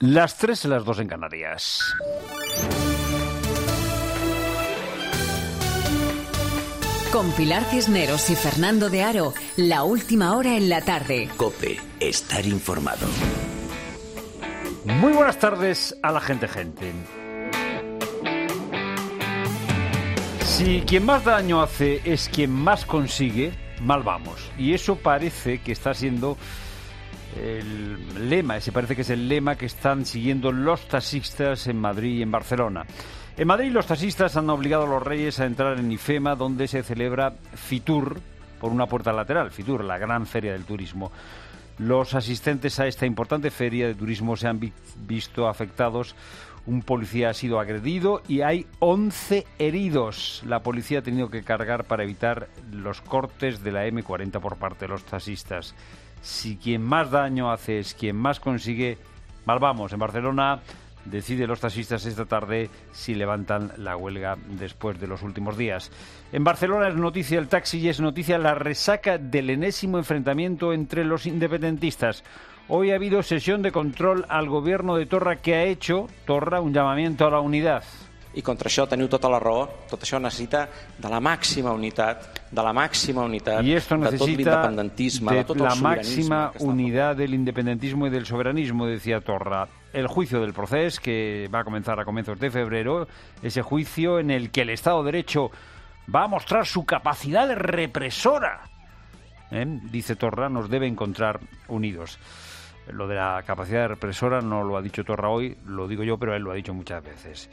Las 3 y las 2 en Canarias. Con Pilar Cisneros y Fernando de Aro, la última hora en la tarde. COPE, estar informado. Muy buenas tardes a la gente. Si quien más daño hace es quien más consigue, mal vamos. Y eso parece que está siendo el lema, ese parece que es el lema que están siguiendo los taxistas en Madrid y en Barcelona. En Madrid los taxistas han obligado a los reyes a entrar en IFEMA, donde se celebra Fitur, por una puerta lateral. Fitur, la gran feria del turismo. Los asistentes a esta importante feria de turismo se han visto afectados. Un policía ha sido agredido y hay 11 heridos. La policía ha tenido que cargar para evitar los cortes de la M40 por parte de los taxistas. Si quien más daño hace es quien más consigue, mal vamos. En Barcelona deciden los taxistas esta tarde si levantan la huelga después de los últimos días. En Barcelona es noticia el taxi y es noticia la resaca del enésimo enfrentamiento entre los independentistas. Hoy ha habido sesión de control al gobierno de Torra, que ha hecho, Torra, un llamamiento a la unidad. I contra això teniu tota la raó, tot això necessita de la màxima unitat, y esto de tot l'independentisme, de tot el la sobiranisme. Máxima unidad del independentismo y del soberanismo, decía Torra. El juicio del proceso, que va a comenzar a comienzos de febrero, ese juicio en el que el Estado de Derecho va a mostrar su capacidad represora. Dice Torra, nos debe encontrar unidos. Lo de la capacidad represora no lo ha dicho Torra hoy, lo digo yo, pero él lo ha dicho muchas veces.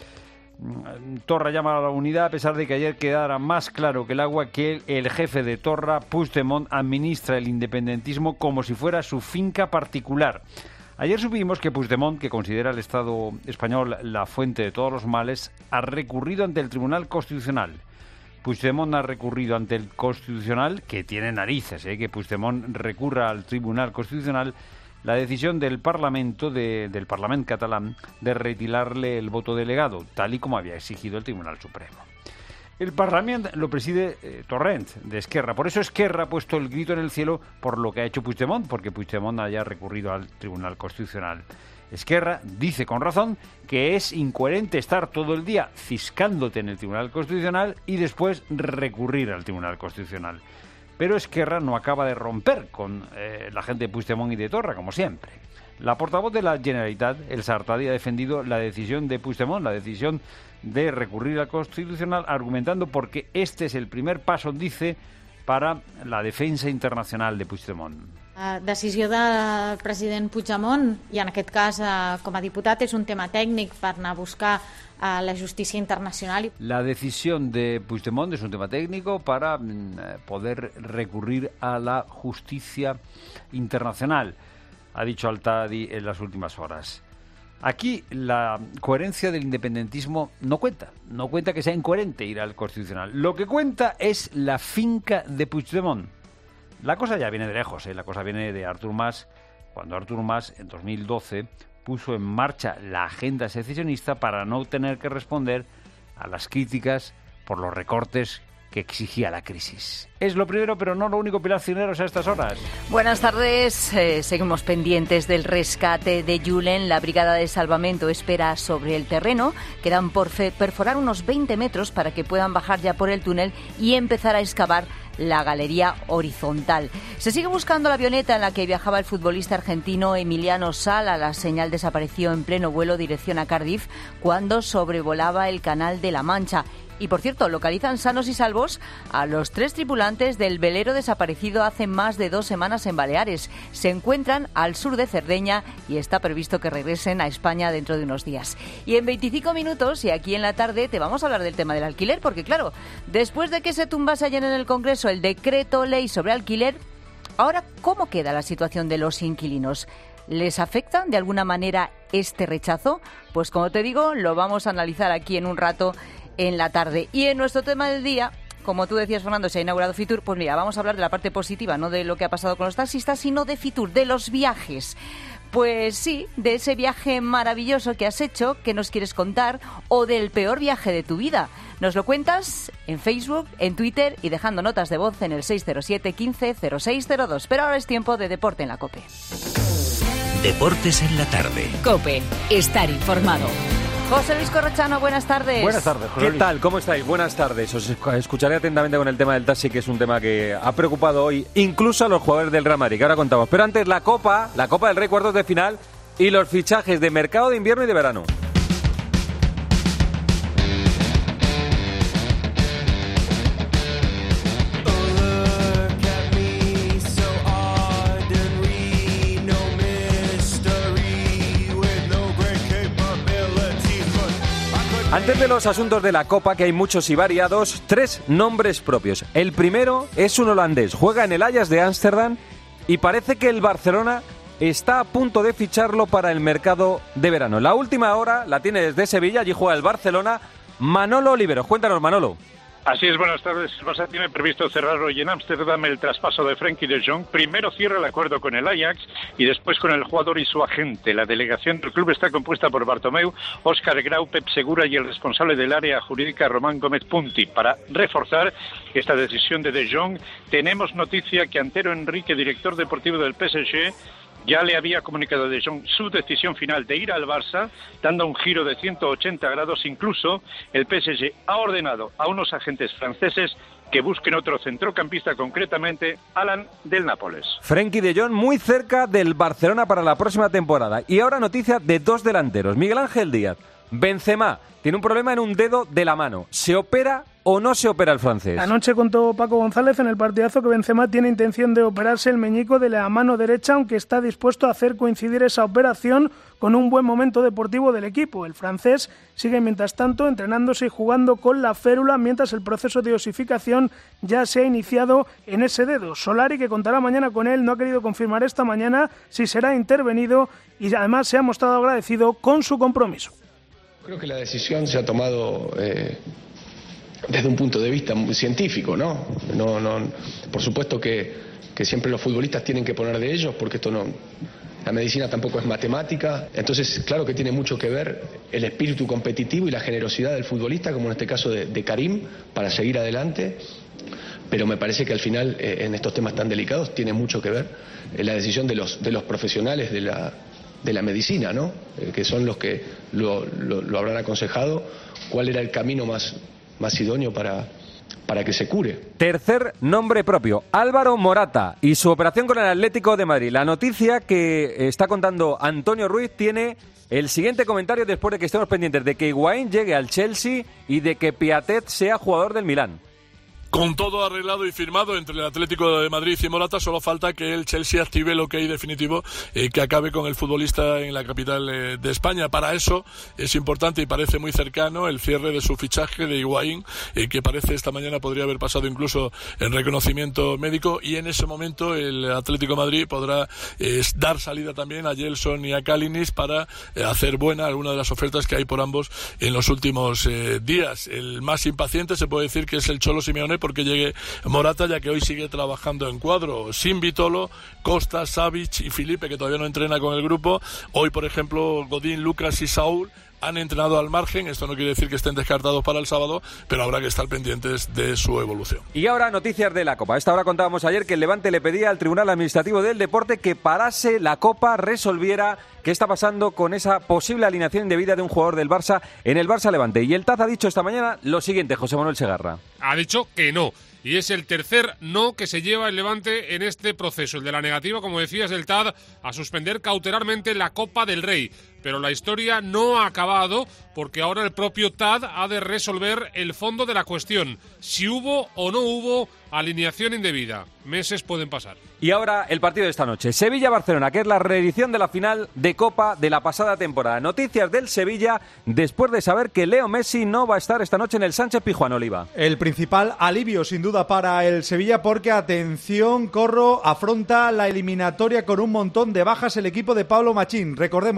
Torra llama a la unidad a pesar de que ayer quedara más claro que el agua que el jefe de Torra, Puigdemont, administra el independentismo como si fuera su finca particular. Ayer supimos que Puigdemont, que considera el Estado español la fuente de todos los males, ha recurrido ante el Tribunal Constitucional. Puigdemont ha recurrido ante el Constitucional, que tiene narices, que Puigdemont recurra al Tribunal Constitucional, la decisión del Parlamento catalán de retirarle el voto delegado, tal y como había exigido el Tribunal Supremo. El Parlamento lo preside Torrent, de Esquerra. Por eso Esquerra ha puesto el grito en el cielo por lo que ha hecho Puigdemont, porque Puigdemont haya recurrido al Tribunal Constitucional. Esquerra dice con razón que es incoherente estar todo el día ciscándote en el Tribunal Constitucional y después recurrir al Tribunal Constitucional. Pero Esquerra no acaba de romper con la gente de Puigdemont y de Torra, como siempre. La portavoz de la Generalitat, Elsa Artadi, ha defendido la decisión de Puigdemont, la decisión de recurrir al Constitucional, argumentando porque este es el primer paso, dice, para la defensa internacional de Puigdemont. Decisió del president Puigdemont, i en aquest cas com a diputat és un tema tècnic per anar a buscar la justícia internacional. La decisión de Puigdemont es un tema técnico para poder recurrir a la justicia internacional, ha dicho Artadi en las últimas horas. Aquí la coherencia del independentismo no cuenta que sea incoherente ir al Constitucional. Lo que cuenta es la finca de Puigdemont. La cosa ya viene de lejos, la cosa viene de Artur Mas, cuando Artur Mas en 2012 puso en marcha la agenda secesionista para no tener que responder a las críticas por los recortes que exigía la crisis. Es lo primero, pero no lo único, Pilar Cisneros, a estas horas. Buenas tardes. Seguimos pendientes del rescate de Julen. La Brigada de Salvamento espera sobre el terreno. Quedan por perforar unos 20 metros para que puedan bajar ya por el túnel y empezar a excavar la galería horizontal. Se sigue buscando la avioneta en la que viajaba el futbolista argentino Emiliano Sala. La señal desapareció en pleno vuelo dirección a Cardiff cuando sobrevolaba el Canal de la Mancha. Y, por cierto, localizan sanos y salvos a los 3 tripulantes del velero desaparecido hace más de 2 semanas en Baleares. Se encuentran al sur de Cerdeña y está previsto que regresen a España dentro de unos días. Y en 25 minutos, y aquí en la tarde, te vamos a hablar del tema del alquiler, porque, claro, después de que se tumbase ayer en el Congreso el decreto ley sobre alquiler, ahora, ¿cómo queda la situación de los inquilinos? ¿Les afecta de alguna manera este rechazo? Pues, como te digo, lo vamos a analizar aquí en un rato en la tarde. Y en nuestro tema del día, como tú decías, Fernando, se ha inaugurado Fitur. Pues mira, vamos a hablar de la parte positiva, no de lo que ha pasado con los taxistas, sino de Fitur, de los viajes. Pues sí, de ese viaje maravilloso que has hecho, que nos quieres contar, o del peor viaje de tu vida. Nos lo cuentas en Facebook, en Twitter y dejando notas de voz en el 607 15 0602. Pero ahora es tiempo de Deporte en la COPE. Deportes en la tarde. COPE. Estar informado. José Luis Corrochano, buenas tardes. Buenas tardes, José Luis. ¿Qué tal? ¿Cómo estáis? Buenas tardes. Os escucharé atentamente con el tema del taxi, que es un tema que ha preocupado hoy incluso a los jugadores del Real Madrid, que ahora contamos. Pero antes la Copa del Rey, cuartos de final y los fichajes de mercado de invierno y de verano. Antes de los asuntos de la Copa, que hay muchos y variados, 3 nombres propios. El primero es un holandés, juega en el Ajax de Ámsterdam y parece que el Barcelona está a punto de ficharlo para el mercado de verano. La última hora la tiene desde Sevilla, allí juega el Barcelona. Manolo Oliveros, cuéntanos, Manolo. Así es, buenas tardes. El Barça tiene previsto cerrar hoy en Ámsterdam el traspaso de Frenkie de Jong. Primero cierra el acuerdo con el Ajax y después con el jugador y su agente. La delegación del club está compuesta por Bartomeu, Óscar Grau, Pep Segura y el responsable del área jurídica, Román Gómez Punti. Para reforzar esta decisión de Jong, tenemos noticia que Antero Henrique, director deportivo del PSG, ya le había comunicado a De Jong su decisión final de ir al Barça, dando un giro de 180 grados. Incluso el PSG ha ordenado a unos agentes franceses que busquen otro centrocampista, concretamente Alan del Nápoles. Frenkie de Jong muy cerca del Barcelona para la próxima temporada. Y ahora noticia de 2 delanteros. Miguel Ángel Díaz. Benzema tiene un problema en un dedo de la mano. ¿Se opera o no se opera el francés? Anoche contó Paco González en el partidazo que Benzema tiene intención de operarse el meñico de la mano derecha, aunque está dispuesto a hacer coincidir esa operación con un buen momento deportivo del equipo. El francés sigue mientras tanto entrenándose y jugando con la férula, mientras el proceso de osificación ya se ha iniciado en ese dedo. Solari, que contará mañana con él, no ha querido confirmar esta mañana si será intervenido y además se ha mostrado agradecido con su compromiso. Creo que la decisión se ha tomado desde un punto de vista muy científico, ¿no? Por supuesto que siempre los futbolistas tienen que poner de ellos, porque la medicina tampoco es matemática. Entonces, claro que tiene mucho que ver el espíritu competitivo y la generosidad del futbolista, como en este caso de Karim, para seguir adelante. Pero me parece que al final, en estos temas tan delicados, tiene mucho que ver la decisión de los profesionales de la medicina, ¿no? Que son los que lo habrán aconsejado cuál era el camino más idóneo para que se cure. Tercer nombre propio, Álvaro Morata y su operación con el Atlético de Madrid. La noticia que está contando Antonio Ruiz tiene el siguiente comentario después de que estemos pendientes de que Higuaín llegue al Chelsea y de que Piatet sea jugador del Milán. Con todo arreglado y firmado entre el Atlético de Madrid y Morata, solo falta que el Chelsea active el OK definitivo que acabe con el futbolista en la capital de España. Para eso es importante y parece muy cercano el cierre de su fichaje de Higuaín, que parece esta mañana podría haber pasado incluso en reconocimiento médico, y en ese momento el Atlético de Madrid podrá dar salida también a Gelson y a Kalinic para hacer buena alguna de las ofertas que hay por ambos en los últimos días. El más impaciente se puede decir que es el Cholo Simeone porque llegue Morata, ya que hoy sigue trabajando en cuadro sin Vitolo, Costa, Savic y Felipe, que todavía no entrena con el grupo. Hoy, por ejemplo, Godín, Lucas y Saúl han entrenado al margen. Esto no quiere decir que estén descartados para el sábado, pero habrá que estar pendientes de su evolución. Y ahora noticias de la Copa. A esta hora contábamos ayer que el Levante le pedía al Tribunal Administrativo del Deporte que parase la Copa, resolviera qué está pasando con esa posible alineación indebida de un jugador del Barça en el Barça Levante. Y el TAZ ha dicho esta mañana lo siguiente, José Manuel Segarra. Ha dicho que no. Y es el tercer no que se lleva el Levante en este proceso. El de la negativa, como decías, del TAD a suspender cautelarmente la Copa del Rey. Pero la historia no ha acabado porque ahora el propio TAD ha de resolver el fondo de la cuestión. Si hubo o no hubo alineación indebida. Meses pueden pasar. Y ahora el partido de esta noche. Sevilla-Barcelona, que es la reedición de la final de Copa de la pasada temporada. Noticias del Sevilla después de saber que Leo Messi no va a estar esta noche en el Sánchez-Pizjuán, Oliva. El principal alivio, sin duda, para el Sevilla porque, atención, Corro, afronta la eliminatoria con un montón de bajas el equipo de Pablo Machín. Recordemos, la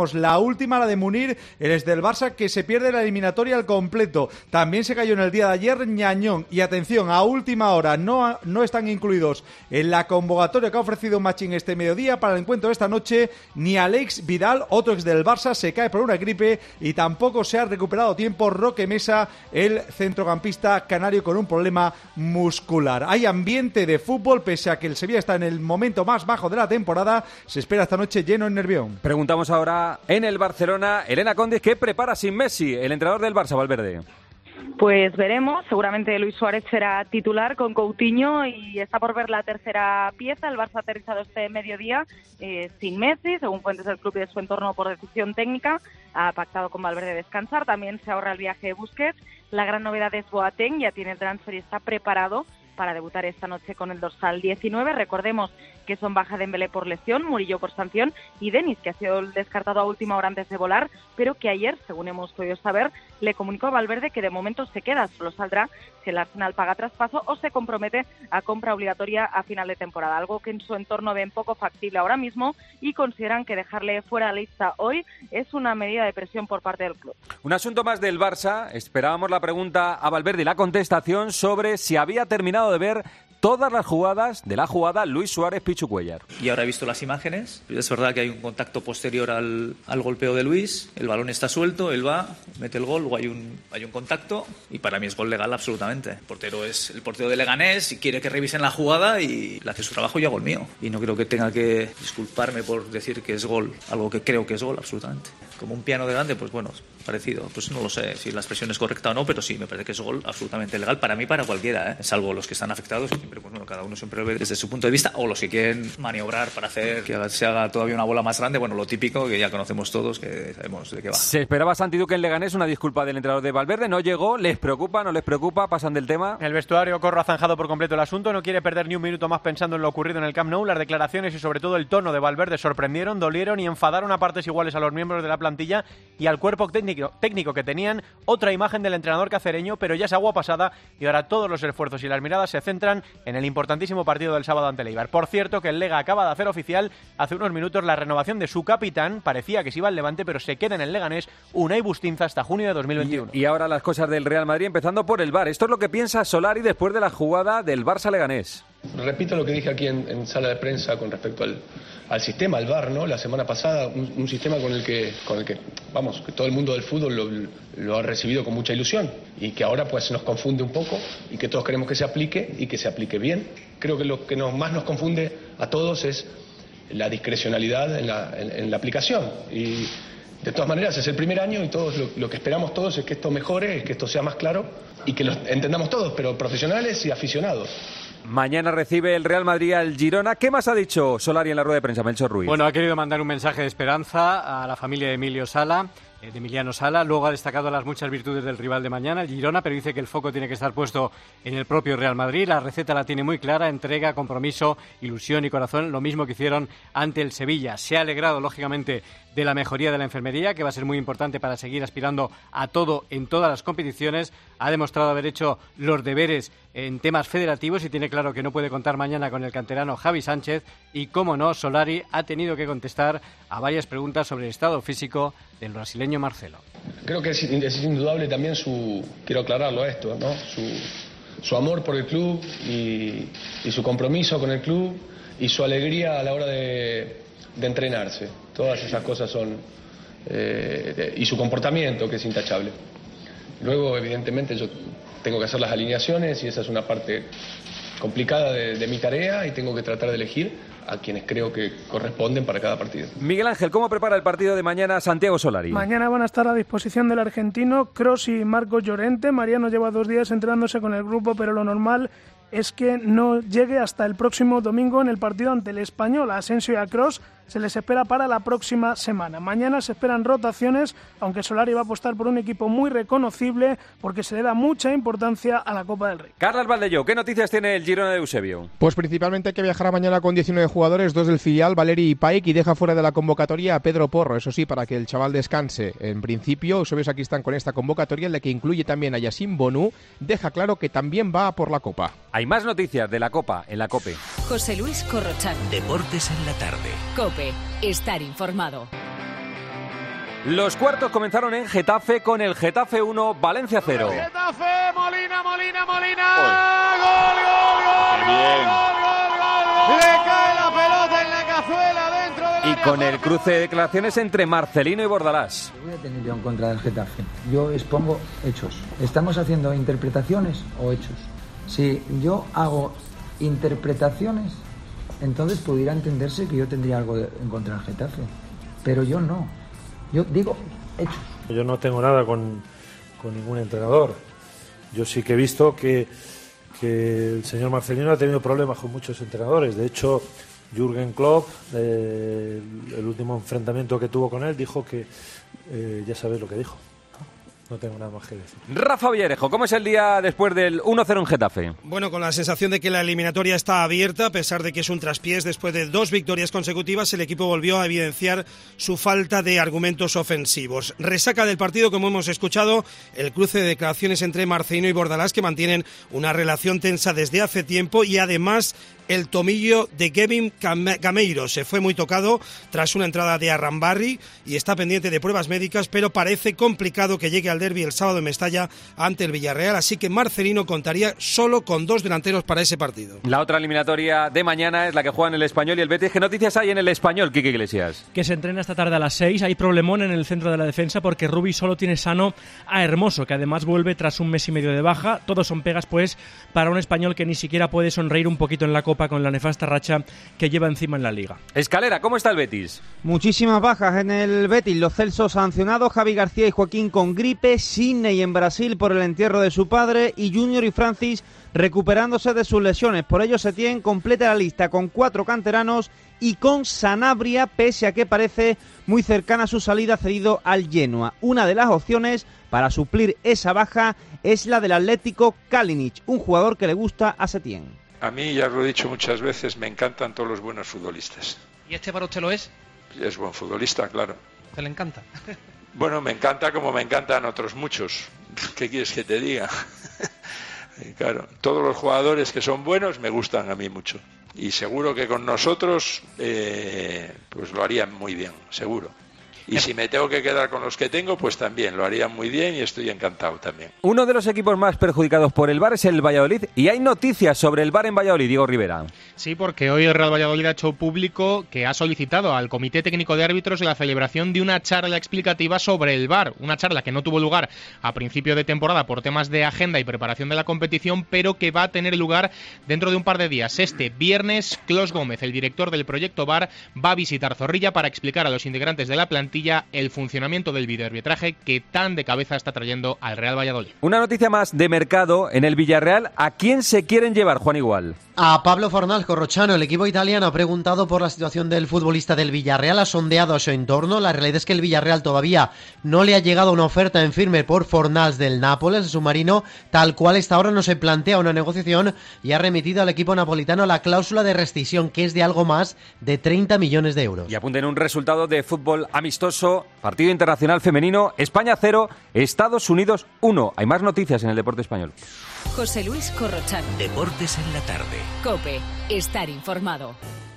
última, la de Munir, el ex del Barça, que se pierde la eliminatoria al completo. También se cayó en el día de ayer Ñañón. Y atención, a última hora no están incluidos en la convocatoria que ha ofrecido Machín este mediodía para el encuentro de esta noche ni Alex Vidal, otro ex del Barça, se cae por una gripe, y tampoco se ha recuperado tiempo Roque Mesa, el centrocampista canario, con un problema muscular. Hay ambiente de fútbol, pese a que el Sevilla está en el momento más bajo de la temporada. Se espera esta noche lleno en Nervión. Preguntamos ahora en el Barcelona, Elena Condes, ¿qué prepara sin Messi el entrenador del Barça, Valverde? Pues veremos, seguramente Luis Suárez será titular con Coutinho y está por ver la tercera pieza. El Barça ha aterrizado este mediodía sin Messi, según fuentes del club y de su entorno, por decisión técnica. Ha pactado con Valverde descansar, también se ahorra el viaje de Busquets. La gran novedad es Boateng, ya tiene el transfer y está preparado para debutar esta noche con el dorsal 19. Recordemos que son baja Dembélé por lesión, Murillo por sanción y Denis, que ha sido descartado a última hora antes de volar, pero que ayer, según hemos podido saber, le comunicó a Valverde que de momento se queda, solo saldrá si el Arsenal paga traspaso o se compromete a compra obligatoria a final de temporada, algo que en su entorno ven poco factible ahora mismo y consideran que dejarle fuera de la lista hoy es una medida de presión por parte del club. Un asunto más del Barça. Esperábamos la pregunta a Valverde y la contestación sobre si había terminado de ver todas las jugadas de la jugada Luis Suárez-Pichu Cuéllar. Y ahora he visto las imágenes. Es verdad que hay un contacto posterior al golpeo de Luis. El balón está suelto, él va, mete el gol, luego hay un contacto y para mí es gol legal absolutamente. El portero es el portero de Leganés y quiere que revisen la jugada y le hace su trabajo y hago el mío. Y no creo que tenga que disculparme por decir que es gol, algo que creo que es gol absolutamente. Como un piano de grande, pues bueno, parecido. Pues no lo sé si la expresión es correcta o no, pero sí, me parece que es gol absolutamente legal para mí, para cualquiera, salvo los que están afectados. Siempre, pues bueno, cada uno siempre lo ve desde su punto de vista, o los que quieren maniobrar para hacer que se haga todavía una bola más grande. Bueno, lo típico que ya conocemos todos, que sabemos de qué va. Se esperaba Santi Duque en Leganés, una disculpa del entrenador de Valverde, no llegó. ¿Les preocupa, no les preocupa? ¿Pasan del tema? El vestuario Corro ha zanjado por completo el asunto, no quiere perder ni un minuto más pensando en lo ocurrido en el Camp Nou. Las declaraciones y sobre todo el tono de Valverde sorprendieron, dolieron y enfadaron a partes iguales a los miembros de la plantilla y al cuerpo técnico que tenían otra imagen del entrenador cacereño, pero ya es agua pasada y ahora todos los esfuerzos y las miradas se centran en el importantísimo partido del sábado ante el Eibar. Por cierto, que el Lega acaba de hacer oficial hace unos minutos la renovación de su capitán. Parecía que se iba al Levante, pero se queda en el Leganés Unai Bustinza hasta junio de 2021. Y ahora las cosas del Real Madrid, empezando por el VAR. Esto es lo que piensa Solari después de la jugada del Barça-Leganés. Repito lo que dije aquí en sala de prensa con respecto al sistema, al VAR, ¿no? La semana pasada, un sistema con el que, vamos, que todo el mundo del fútbol lo ha recibido con mucha ilusión y que ahora pues nos confunde un poco y que todos queremos que se aplique y que se aplique bien. Creo que lo que más nos confunde a todos es la discrecionalidad en la aplicación. Y de todas maneras es el primer año y todos lo que esperamos todos es que esto mejore, es que esto sea más claro y que lo entendamos todos, pero profesionales y aficionados. Mañana recibe el Real Madrid al Girona. ¿Qué más ha dicho Solari en la rueda de prensa, Melchor Ruiz? Bueno, ha querido mandar un mensaje de esperanza a la familia de Emiliano Sala. Luego ha destacado las muchas virtudes del rival de mañana, el Girona, pero dice que el foco tiene que estar puesto en el propio Real Madrid. La receta la tiene muy clara: entrega, compromiso, ilusión y corazón, lo mismo que hicieron ante el Sevilla. Se ha alegrado, lógicamente, de la mejoría de la enfermería, que va a ser muy importante para seguir aspirando a todo en todas las competiciones. Ha demostrado haber hecho los deberes en temas federativos y tiene claro que no puede contar mañana con el canterano Javi Sánchez. Y, cómo no, Solari ha tenido que contestar a varias preguntas sobre el estado físico del brasileño Marcelo. Creo que es indudable también quiero aclararlo esto, ¿no? Su amor por el club y su compromiso con el club y su alegría a la hora de entrenarse. Todas esas cosas son y su comportamiento, que es intachable. Luego, evidentemente, yo tengo que hacer las alineaciones y esa es una parte complicada de mi tarea y tengo que tratar de elegir a quienes creo que corresponden para cada partido. Miguel Ángel, ¿cómo prepara el partido de mañana Santiago Solari? Mañana van a estar a disposición del argentino Kroos y Marcos Llorente. Mariano lleva 2 días entrenándose con el grupo, pero lo normal es que no llegue hasta el próximo domingo en el partido ante el Español. A Asensio y a Kroos se les espera para la próxima semana. Mañana se esperan rotaciones, aunque Solari va a apostar por un equipo muy reconocible porque se le da mucha importancia a la Copa del Rey. Carlos Valdelló, ¿qué noticias tiene el Girona de Eusebio? Pues principalmente que viajará mañana con 19 jugadores, 2 del filial, Valeri y Paik, y deja fuera de la convocatoria a Pedro Porro, eso sí, para que el chaval descanse. En principio, Eusebio aquí están con esta convocatoria, en la que incluye también a Yacine Bonu. Deja claro que también va por la Copa. Hay más noticias de la Copa en la COPE. José Luis Corrochano. Deportes en la tarde. COPE. Estar informado. Los cuartos comenzaron en Getafe con el Getafe 1, Valencia 0. Getafe, Molina. Gol. Bien. Le cae la pelota en la cazuela dentro de la Y con el cruce de declaraciones entre Marcelino y Bordalás. Voy a tener yo en contra del Getafe. Yo expongo hechos. ¿Estamos haciendo interpretaciones o hechos? Si yo hago interpretaciones, entonces pudiera entenderse que yo tendría algo en contra del Getafe. Pero yo no. Yo digo hechos. Yo no tengo nada con ningún entrenador. Yo sí que he visto que el señor Marcelino ha tenido problemas con muchos entrenadores. De hecho, Jürgen Klopp, el último enfrentamiento que tuvo con él, dijo que ya sabéis lo que dijo. No tengo nada más que decir. Rafa Villarejo, ¿cómo es el día después del 1-0 en Getafe? Bueno, con la sensación de que la eliminatoria está abierta, a pesar de que es un traspiés, después de 2 victorias consecutivas, el equipo volvió a evidenciar su falta de argumentos ofensivos. Resaca del partido, como hemos escuchado, el cruce de declaraciones entre Marcelino y Bordalás, que mantienen una relación tensa desde hace tiempo, y además el tomillo de Kevin Gameiro se fue muy tocado tras una entrada de Arrambarri y está pendiente de pruebas médicas, pero parece complicado que llegue al derbi el sábado en Mestalla ante el Villarreal, así que Marcelino contaría solo con 2 delanteros para ese partido. La otra eliminatoria de mañana es la que juegan el Español y el Betis. ¿Qué noticias hay en el Español, Quique Iglesias? Que se entrena esta tarde a las 6. Hay problemón en el centro de la defensa porque Rubi solo tiene sano a Hermoso, que además vuelve tras un mes y medio de baja. Todos son pegas, pues, para un Español que ni siquiera puede sonreír un poquito en la Copa con la nefasta racha que lleva encima en la Liga. Escalera, ¿cómo está el Betis? Muchísimas bajas en el Betis. Los Celsos sancionados, Javi García y Joaquín con gripe, Sidney en Brasil por el entierro de su padre y Junior y Francis recuperándose de sus lesiones. Por ello Setién completa la lista con 4 canteranos y con Sanabria, pese a que parece muy cercana a su salida, cedido al Genoa. Una de las opciones para suplir esa baja es la del Atlético Kalinic, un jugador que le gusta a Setién. A mí, ya lo he dicho muchas veces, me encantan todos los buenos futbolistas. ¿Y este para usted lo es? Es buen futbolista, claro. ¿Te le encanta? Bueno, me encanta como me encantan otros muchos. ¿Qué quieres que te diga? Claro, todos los jugadores que son buenos me gustan a mí mucho. Y seguro que con nosotros pues lo harían muy bien, seguro. Y si me tengo que quedar con los que tengo, pues también lo harían muy bien y estoy encantado también. Uno de los equipos más perjudicados por el VAR es el Valladolid y hay noticias sobre el VAR en Valladolid, Diego Rivera. Sí, porque hoy el Real Valladolid ha hecho público que ha solicitado al Comité Técnico de Árbitros la celebración de una charla explicativa sobre el VAR, una charla que no tuvo lugar a principio de temporada por temas de agenda y preparación de la competición, pero que va a tener lugar dentro de un par de días. Este viernes, Clos Gómez, el director del proyecto VAR, va a visitar Zorrilla para explicar a los integrantes de la plantilla el funcionamiento del videoarbitraje que tan de cabeza está trayendo al Real Valladolid. Una noticia más de mercado en el Villarreal. ¿A quién se quieren llevar, Juan Igual? A Pablo Fornal Corrochano. El equipo italiano ha preguntado por la situación del futbolista del Villarreal, ha sondeado a su entorno. La realidad es que el Villarreal todavía no le ha llegado una oferta en firme por Fornals del Nápoles. El submarino, tal cual está ahora, no se plantea una negociación y ha remitido al equipo napolitano la cláusula de rescisión, que es de algo más de 30 millones de euros. Y apunten un resultado de fútbol amistoso, partido internacional femenino, España 0, Estados Unidos 1. Hay más noticias en el deporte español. José Luis Corrochano. Deportes en la tarde. COPE. Estar informado.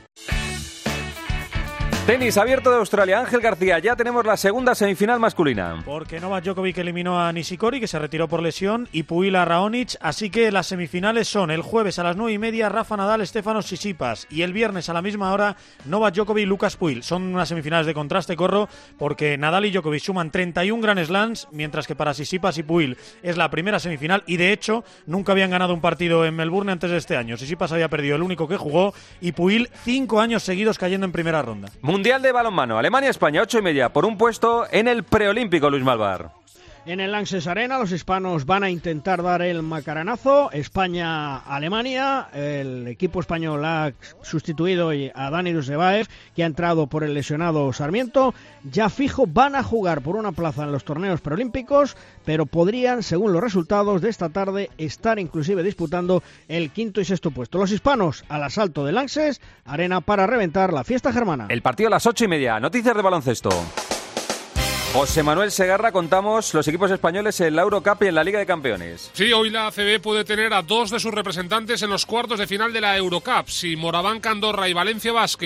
Tenis abierto de Australia. Ángel García, ya tenemos la segunda semifinal masculina. Porque Novak Djokovic eliminó a Nishikori, que se retiró por lesión, y Puil a Raonic, así que las semifinales son el jueves a las 9:30, Rafa Nadal, Stefanos Tsitsipas, y el viernes a la misma hora, Novak Djokovic, Lucas Puil. Son unas semifinales de contraste, Corro, porque Nadal y Djokovic suman 31 Grand Slams, mientras que para Tsitsipas y Puil es la primera semifinal, y de hecho nunca habían ganado un partido en Melbourne antes de este año. Tsitsipas había perdido el único que jugó, y Puil 5 años seguidos cayendo en primera ronda. Mundial de balonmano, Alemania-España, 8:30, por un puesto en el preolímpico, Luis Malvar. En el Lanxess Arena los hispanos van a intentar dar el macaranazo. España-Alemania, el equipo español ha sustituido a Dani Dusebaev, que ha entrado por el lesionado Sarmiento. Ya fijo, van a jugar por una plaza en los torneos preolímpicos, pero podrían, según los resultados de esta tarde, estar inclusive disputando el quinto y sexto puesto. Los hispanos al asalto del Lanxess Arena para reventar la fiesta germana. El partido a las 8:30. Noticias de baloncesto. José Manuel Segarra, contamos los equipos españoles en la Eurocup y en la Liga de Campeones. Sí, hoy la ACB puede tener a 2 de sus representantes en los cuartos de final de la Eurocup. Si Moraván Andorra y Valencia Basket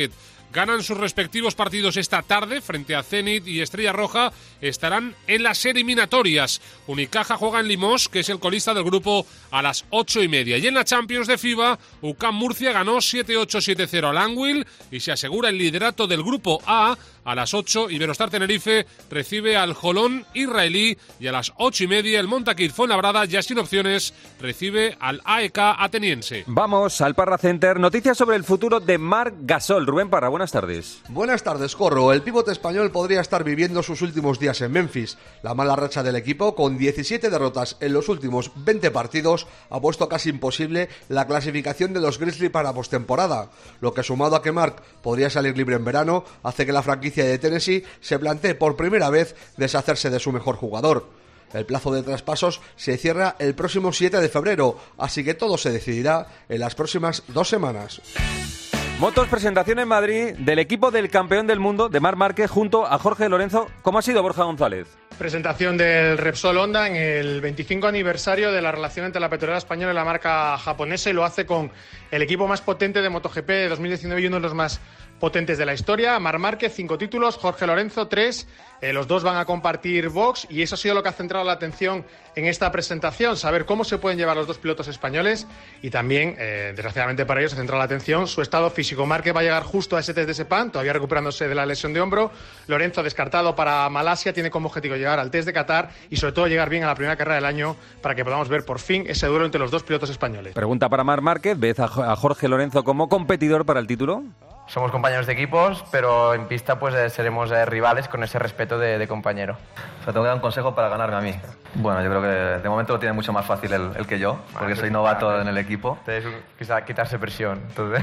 ganan sus respectivos partidos esta tarde frente a Zenit y Estrella Roja, estarán en las eliminatorias. Unicaja juega en Limos, que es el colista del grupo, a las 8:30. Y en la Champions de FIBA, UCAM Murcia ganó 7-8-7-0 al Anwil y se asegura el liderato del grupo A. A las 8, Iberostar Tenerife recibe al Jolón israelí y a las 8:30 el Montaquit Fuenlabrada, ya sin opciones, recibe al AEK ateniense. Vamos al Parra Center. Noticias sobre el futuro de Marc Gasol. Rubén Parra, buenas tardes. Buenas tardes, Corro. El pívot español podría estar viviendo sus últimos días en Memphis. La mala racha del equipo, con 17 derrotas en los últimos 20 partidos, ha puesto casi imposible la clasificación de los Grizzlies para postemporada. Lo que, sumado a que Marc podría salir libre en verano, hace que la franquicia de Tennessee se plantee por primera vez deshacerse de su mejor jugador. El plazo de traspasos se cierra el próximo 7 de febrero, así que todo se decidirá en las próximas 2 semanas. Motos, presentación en Madrid del equipo del campeón del mundo, de Marc Márquez, junto a Jorge Lorenzo. ¿Cómo ha sido, Borja González? Presentación del Repsol Honda en el 25 aniversario de la relación entre la petrolera española y la marca japonesa, y lo hace con el equipo más potente de MotoGP de 2019 y uno de los más potentes de la historia. Marc Márquez, 5 títulos, Jorge Lorenzo, 3. Los dos van a compartir box, y eso ha sido lo que ha centrado la atención en esta presentación, saber cómo se pueden llevar los dos pilotos españoles, y también, desgraciadamente para ellos, ha centrado la atención su estado físico. Márquez va a llegar justo a ese test de Sepang, todavía recuperándose de la lesión de hombro. Lorenzo, descartado para Malasia, tiene como objetivo llegar al test de Qatar y sobre todo llegar bien a la primera carrera del año para que podamos ver por fin ese duelo entre los dos pilotos españoles. Pregunta para Marc Márquez, ¿ves a Jorge Lorenzo como competidor para el título? Somos compañeros de equipos, pero en pista pues seremos rivales con ese respeto de compañero. O sea, tengo que dar un consejo para ganarme a mí. Bueno, yo creo que de momento lo tiene mucho más fácil el que yo, porque soy novato en el equipo. Quizá quitarse presión. Entonces.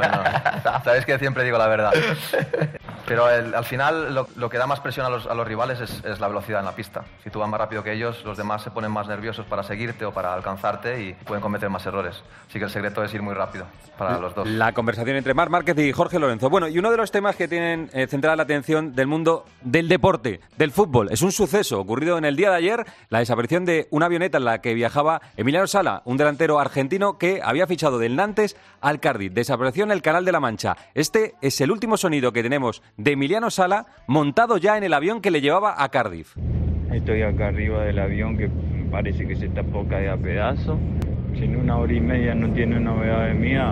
No. Sabéis que siempre digo la verdad. Pero al final lo que da más presión a los rivales es la velocidad en la pista. Si tú vas más rápido que ellos, los demás se ponen más nerviosos para seguirte o para alcanzarte y pueden cometer más errores. Así que el secreto es ir muy rápido para los dos. La conversación entre Marc Márquez y Jorge Lorenzo. Bueno, y uno de los temas que tienen centrada la atención del mundo del deporte, del fútbol, es un suceso ocurrido en el día de ayer, la desaparición de una avioneta en la que viajaba Emiliano Sala, un delantero argentino que había fichado del Nantes al Cardiff. Desapareció en el Canal de la Mancha. Este es el último sonido que tenemos de Emiliano Sala montado ya en el avión que le llevaba a Cardiff. Estoy acá arriba del avión que parece que se está por caer a pedazos. Si en 1 hora y media no tiene novedades mías,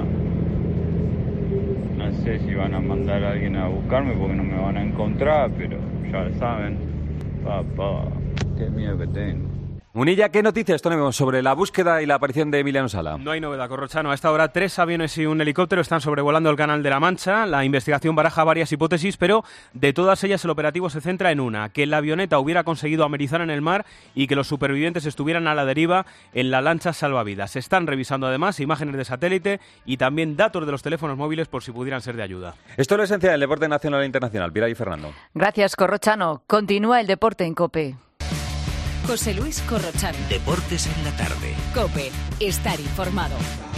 no sé si van a mandar a alguien a buscarme porque no me van a encontrar, pero ya lo saben. Papá, qué miedo que tengo. Munilla, ¿qué noticias tenemos sobre la búsqueda y la aparición de Emiliano Sala? No hay novedad, Corrochano. A esta hora 3 aviones y un helicóptero están sobrevolando el Canal de la Mancha. La investigación baraja varias hipótesis, pero de todas ellas el operativo se centra en una: que la avioneta hubiera conseguido amerizar en el mar y que los supervivientes estuvieran a la deriva en la lancha salvavidas. Se están revisando además imágenes de satélite y también datos de los teléfonos móviles por si pudieran ser de ayuda. Esto es lo esencial del deporte nacional e internacional. Pilar y Fernando. Gracias, Corrochano. Continúa el deporte en COPE. José Luis Corrochano. Deportes en la tarde. COPE. Estar informado.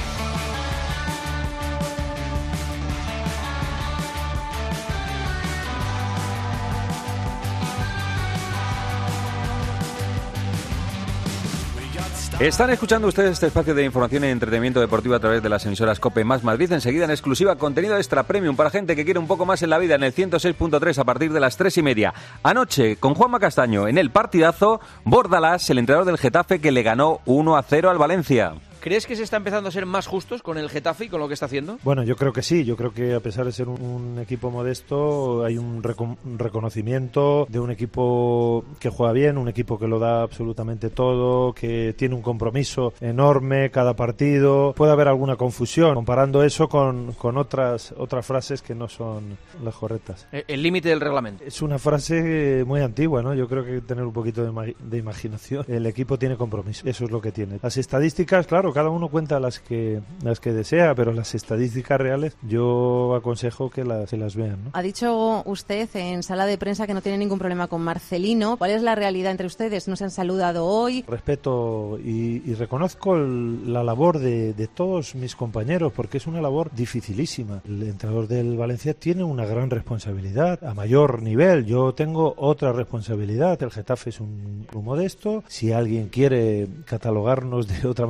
Están escuchando ustedes este espacio de información y entretenimiento deportivo a través de las emisoras COPE más Madrid. Enseguida, en exclusiva, contenido extra premium para gente que quiere un poco más en la vida en el 106.3 a partir de las 3:30. Anoche, con Juanma Castaño, en el partidazo, Bordalás, el entrenador del Getafe, que le ganó 1-0 al Valencia. ¿Crees que se está empezando a ser más justos con el Getafe y con lo que está haciendo? Bueno, yo creo que sí. Yo creo que a pesar de ser un equipo modesto, hay un reconocimiento de un equipo que juega bien, un equipo que lo da absolutamente todo, que tiene un compromiso enorme cada partido. Puede haber alguna confusión comparando eso con otras frases que no son las correctas. El límite del reglamento. Es una frase muy antigua, ¿no? Yo creo que hay que tener un poquito de imaginación. El equipo tiene compromiso. Eso es lo que tiene. Las estadísticas, claro, cada uno cuenta las que desea, pero las estadísticas reales yo aconsejo que las vean, ¿no? Ha dicho usted en sala de prensa que no tiene ningún problema con Marcelino. ¿Cuál es la realidad entre ustedes? ¿No se han saludado hoy? Respeto y reconozco la labor de todos mis compañeros, porque es una labor dificilísima. El entrenador del Valencia tiene una gran responsabilidad a mayor nivel. Yo tengo otra responsabilidad. El Getafe es un club modesto. Si alguien quiere catalogarnos de otra manera, pues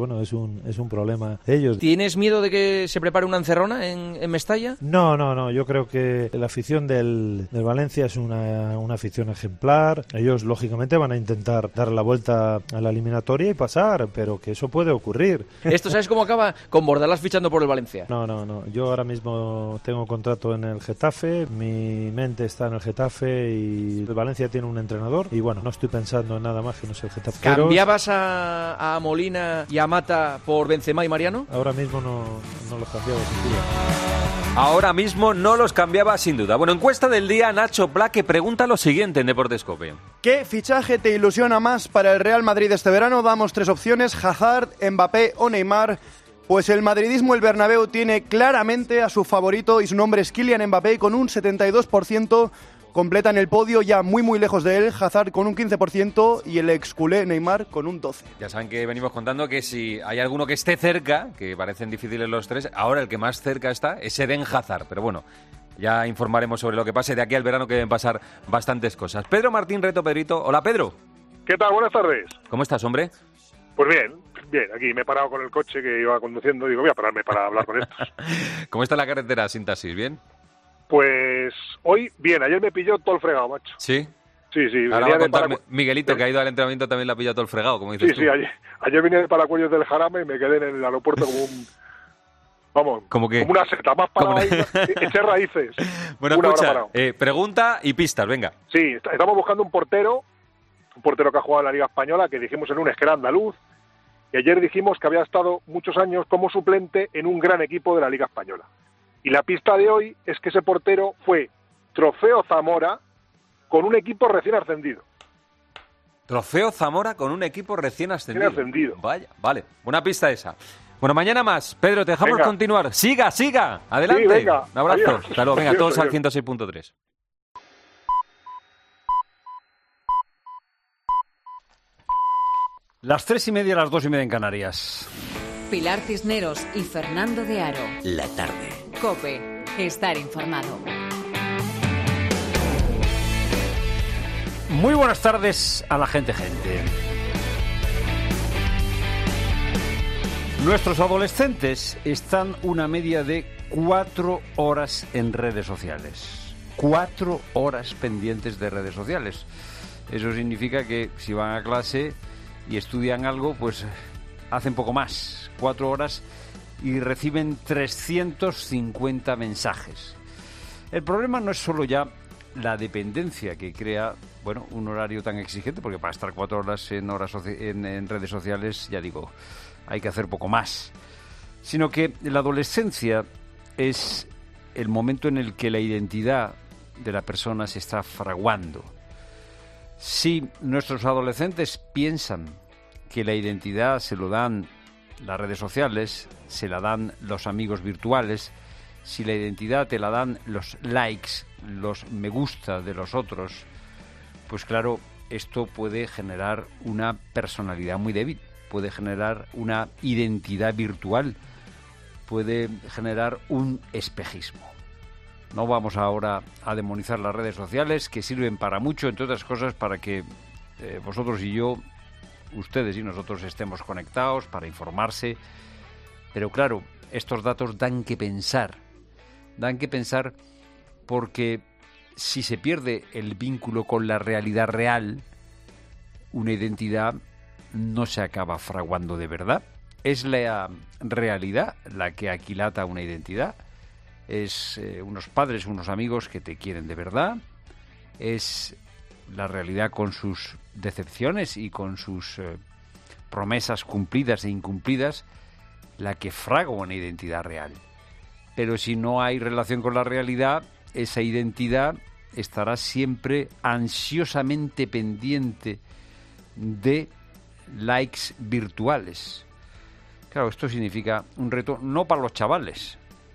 bueno, es un problema de ellos. ¿Tienes miedo de que se prepare una encerrona en Mestalla? No, yo creo que la afición del Valencia es una afición ejemplar. Ellos, lógicamente, van a intentar dar la vuelta a la eliminatoria y pasar, pero que eso puede ocurrir. ¿Esto sabes cómo acaba? Con Bordalás fichando por el Valencia. No. Yo ahora mismo tengo contrato en el Getafe, mi mente está en el Getafe y el Valencia tiene un entrenador y bueno, no estoy pensando en nada más que no sea el Getafe. ¿Cambiabas a Molina y a Mata por Benzema y Mariano? Ahora mismo no los cambiaba sin duda. Ahora mismo no los cambiaba sin duda. Bueno, encuesta del día, Nacho Plaque pregunta lo siguiente en Deportes COPE. ¿Qué fichaje te ilusiona más para el Real Madrid este verano? Damos 3 opciones: Hazard, Mbappé o Neymar. Pues el madridismo, el Bernabéu, tiene claramente a su favorito y su nombre es Kylian Mbappé con un 72%. Completan el podio ya muy lejos de él, Hazard con un 15% y el ex culé Neymar con un 12%. Ya saben que venimos contando que si hay alguno que esté cerca, que parecen difíciles los tres, ahora el que más cerca está es Eden Hazard. Pero bueno, ya informaremos sobre lo que pase de aquí al verano, que deben pasar bastantes cosas. Pedro Martín Reto, Pedrito. Hola, Pedro. ¿Qué tal? Buenas tardes. ¿Cómo estás, hombre? Pues bien, aquí me he parado con el coche que iba conduciendo y digo, voy a pararme para hablar con estos. ¿Cómo está la carretera, Síntesis? ¿Bien? Pues hoy, bien, ayer me pilló todo el fregado, macho. ¿Sí? Sí. Ahora va a contar Miguelito, que ha ido al entrenamiento, también la ha pillado todo el fregado, como dices tú. Sí, ayer vine de Paracuellos del Jarama y me quedé en el aeropuerto como un... Vamos, como una seta, más parado ahí, eché raíces. Bueno, escucha, pregunta y pistas, venga. Sí, estamos buscando un portero que ha jugado en la Liga Española, que dijimos en un es que era andaluz, y ayer dijimos que había estado muchos años como suplente en un gran equipo de la Liga Española. Y la pista de hoy es que ese portero fue Trofeo Zamora con un equipo recién ascendido. Trofeo Zamora con un equipo recién ascendido. Vaya, vale, buena pista esa. Bueno, mañana más. Pedro, te dejamos continuar. Siga. Adelante. Sí, venga. Un abrazo. Adiós. Hasta luego. Venga, Adiós, todos al 106.3. Las 3:30, las 2:30 en Canarias. Pilar Cisneros y Fernando de Aro. La tarde. COPE. Estar informado. Muy buenas tardes a la gente. Nuestros adolescentes están una media de 4 horas en redes sociales. 4 horas pendientes de redes sociales. Eso significa que si van a clase y estudian algo, pues hacen poco más. 4 horas y reciben 350 mensajes. El problema no es solo ya la dependencia que crea, bueno, un horario tan exigente, porque para estar 4 horas en redes sociales, ya digo, hay que hacer poco más, sino que la adolescencia es el momento en el que la identidad de la persona se está fraguando. Si nuestros adolescentes piensan que la identidad se lo dan las redes sociales, se la dan los amigos virtuales, si la identidad te la dan los likes, los me gusta de los otros, pues claro, esto puede generar una personalidad muy débil, puede generar una identidad virtual, puede generar un espejismo. No vamos ahora a demonizar las redes sociales, que sirven para mucho, entre otras cosas, para que vosotros y yo, ustedes y nosotros estemos conectados, para informarse. Pero claro, estos datos dan que pensar porque si se pierde el vínculo con la realidad real, una identidad no se acaba fraguando de verdad. Es la realidad la que aquilata una identidad. Es unos padres, unos amigos que te quieren de verdad. Es la realidad con sus decepciones y con sus promesas cumplidas e incumplidas la que fragua una identidad real. Pero si no hay relación con la realidad, esa identidad estará siempre ansiosamente pendiente de likes virtuales. Claro, esto significa un reto no para los chavales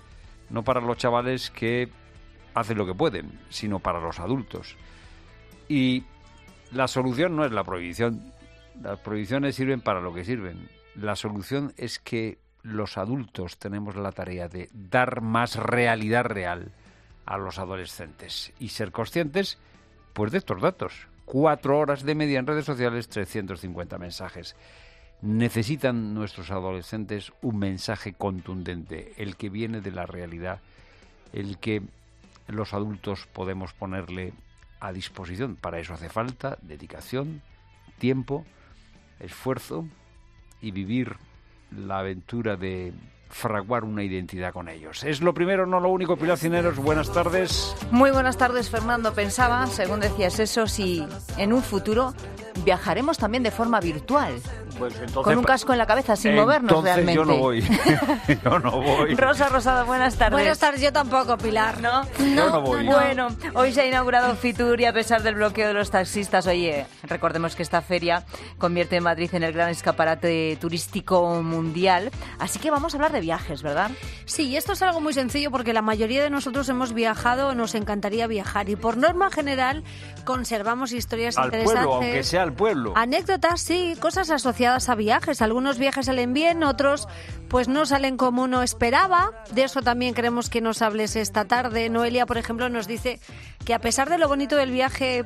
que hacen lo que pueden, sino para los adultos. Y la solución no es la prohibición. Las prohibiciones sirven para lo que sirven. La solución es que los adultos tenemos la tarea de dar más realidad real a los adolescentes y ser conscientes, pues, de estos datos. 4 horas de media en redes sociales, 350 mensajes. Necesitan nuestros adolescentes un mensaje contundente, el que viene de la realidad, el que los adultos podemos ponerle a disposición. Para eso hace falta dedicación, tiempo, esfuerzo y vivir la aventura de fraguar una identidad con ellos. Es lo primero, no lo único. Pilar Cisneros, buenas tardes. Muy buenas tardes, Fernando. Pensaba, según decías eso, si en un futuro viajaremos también de forma virtual. Pues entonces, con un casco en la cabeza, sin movernos realmente. Yo no voy. Yo no voy. Rosa Rosado, buenas tardes. Buenas tardes, yo tampoco, Pilar. ¿No? Yo no voy. Bueno, hoy se ha inaugurado Fitur y a pesar del bloqueo de los taxistas, oye, recordemos que esta feria convierte a Madrid en el gran escaparate turístico mundial. Así que vamos a hablar de viajes, ¿verdad? Sí, y esto es algo muy sencillo porque la mayoría de nosotros hemos viajado, nos encantaría viajar y por norma general conservamos historias al interesantes. Pueblo, aunque sea al pueblo. Anécdotas, sí, cosas asociadas a viajes. Algunos viajes salen bien, otros pues no salen como uno esperaba. De eso también queremos que nos hables esta tarde. Noelia, por ejemplo, nos dice que a pesar de lo bonito del viaje,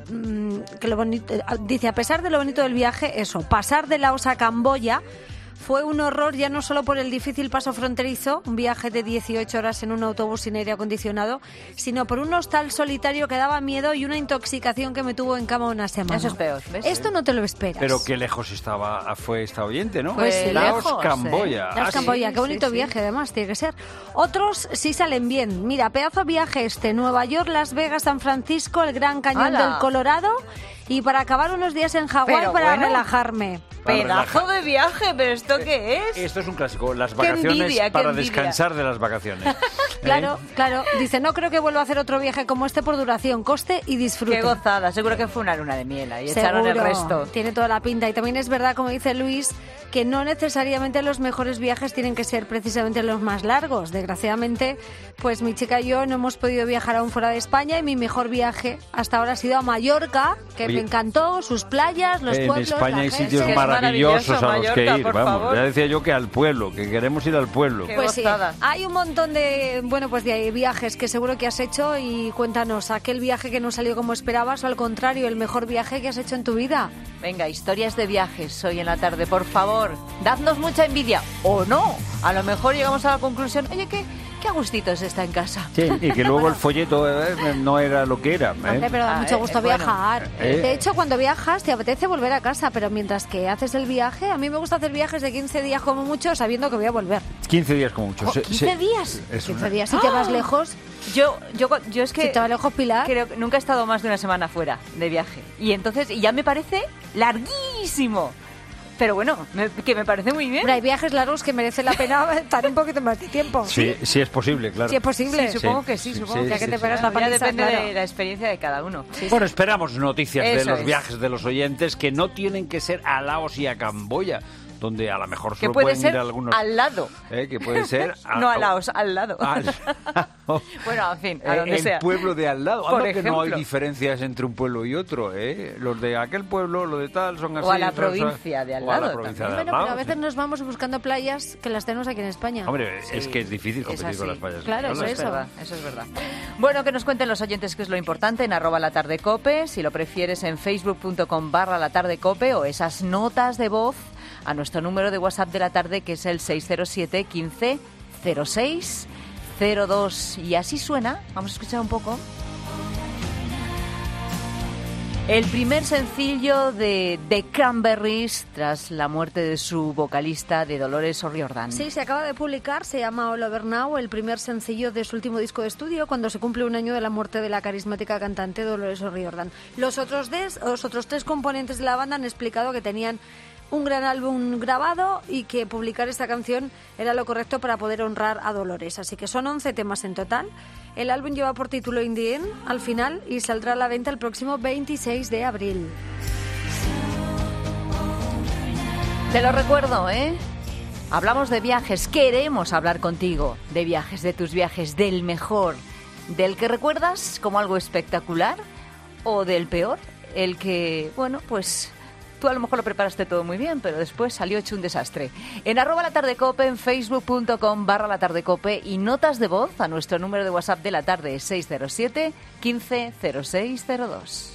a pesar de lo bonito del viaje, eso, pasar de Laos a Camboya fue un horror ya no solo por el difícil paso fronterizo, un viaje de 18 horas en un autobús sin aire acondicionado, sino por un hostal solitario que daba miedo y una intoxicación que me tuvo en cama una semana. Eso es peor, ¿ves? Esto no te lo esperas. Pero qué lejos fue esta oyente, ¿no? Pues sí, Laos, lejos, Camboya. Laos, Camboya, qué bonito viaje además, tiene que ser. Otros sí salen bien. Mira, pedazo viaje Nueva York, Las Vegas, San Francisco, el Gran Cañón del Colorado y para acabar unos días en Hawái para relajarme. Pedazo de viaje, ¿pero esto qué es? Esto es un clásico, las vacaciones para descansar de las vacaciones. Claro. Dice, no creo que vuelva a hacer otro viaje como este por duración, coste y disfrute. Qué gozada, seguro que fue una luna de miel y echaron el resto. Tiene toda la pinta. Y también es verdad, como dice Luis, que no necesariamente los mejores viajes tienen que ser precisamente los más largos. Desgraciadamente, pues mi chica y yo no hemos podido viajar aún fuera de España y mi mejor viaje hasta ahora ha sido a Mallorca, que me encantó, sus playas, los pueblos, en España la hay gente. sitios maravillosos a los que ir, por vamos. favor. Ya decía yo que al pueblo, que queremos ir al pueblo. Pues sí, hay un montón de, de viajes que seguro que has hecho y cuéntanos, aquel viaje que no salió como esperabas o al contrario, el mejor viaje que has hecho en tu vida. Venga, historias de viajes hoy en la tarde, por favor. Dadnos mucha envidia, o no. A lo mejor llegamos a la conclusión, oye, qué a gustitos está en casa. Sí, y que luego el folleto no era lo que era. Pero da mucho gusto viajar. Bueno. De hecho, cuando viajas te apetece volver a casa, pero mientras que haces el viaje, a mí me gusta hacer viajes de 15 días como mucho, sabiendo que voy a volver. 15 días como mucho. 15 días. 15 días, si te vas lejos. Yo es que... Si te vas lejos, Pilar. Creo que nunca he estado más de una semana fuera de viaje. Y entonces, ya me parece larguísimo. Pero bueno, que me parece muy bien. Pero hay viajes largos que merece la pena estar un poquito más de tiempo. Sí, es posible, claro. Sí, es posible. Sí, supongo que sí. Supongo que te pegas la paliza, depende de la experiencia de cada uno. Bueno, esperamos noticias de los es. viajes de los oyentes que no tienen que ser a Laos y a Camboya, donde a lo mejor solo puede pueden ser ir algunos... al lado. Que puede ser... No a Laos, al lado. Bueno, en fin, a donde sea. El pueblo de al lado. Por Que ejemplo. no hay diferencias entre un pueblo y otro, Los de aquel pueblo, lo de tal, son así. O a la provincia de al lado. Pero a veces nos vamos buscando playas que las tenemos aquí en España. Hombre, es que es difícil competir con las playas. Claro, eso es verdad. Bueno, que nos cuenten los oyentes qué es lo importante en @latardecope, si lo prefieres en facebook.com/latardecope o esas notas de voz a nuestro número de WhatsApp de la tarde, que es el 607 15 06 02. Y así suena, vamos a escuchar un poco. El primer sencillo de The Cranberries tras la muerte de su vocalista, de Dolores O'Riordan. Sí, se acaba de publicar, se llama All Over Now, el primer sencillo de su último disco de estudio, cuando se cumple un año de la muerte de la carismática cantante Dolores O'Riordan. Los otros tres componentes de la banda han explicado que tenían un gran álbum grabado y que publicar esta canción era lo correcto para poder honrar a Dolores. Así que son 11 temas en total. El álbum lleva por título In the End al final y saldrá a la venta el próximo 26 de abril. Te lo recuerdo, Hablamos de viajes, queremos hablar contigo de viajes, de tus viajes, del mejor, del que recuerdas como algo espectacular o del peor, el que, pues... Tú a lo mejor lo preparaste todo muy bien, pero después salió hecho un desastre. En @latardecope, en facebook.com/latardecope y notas de voz a nuestro número de WhatsApp de la tarde, 607 15 06 02.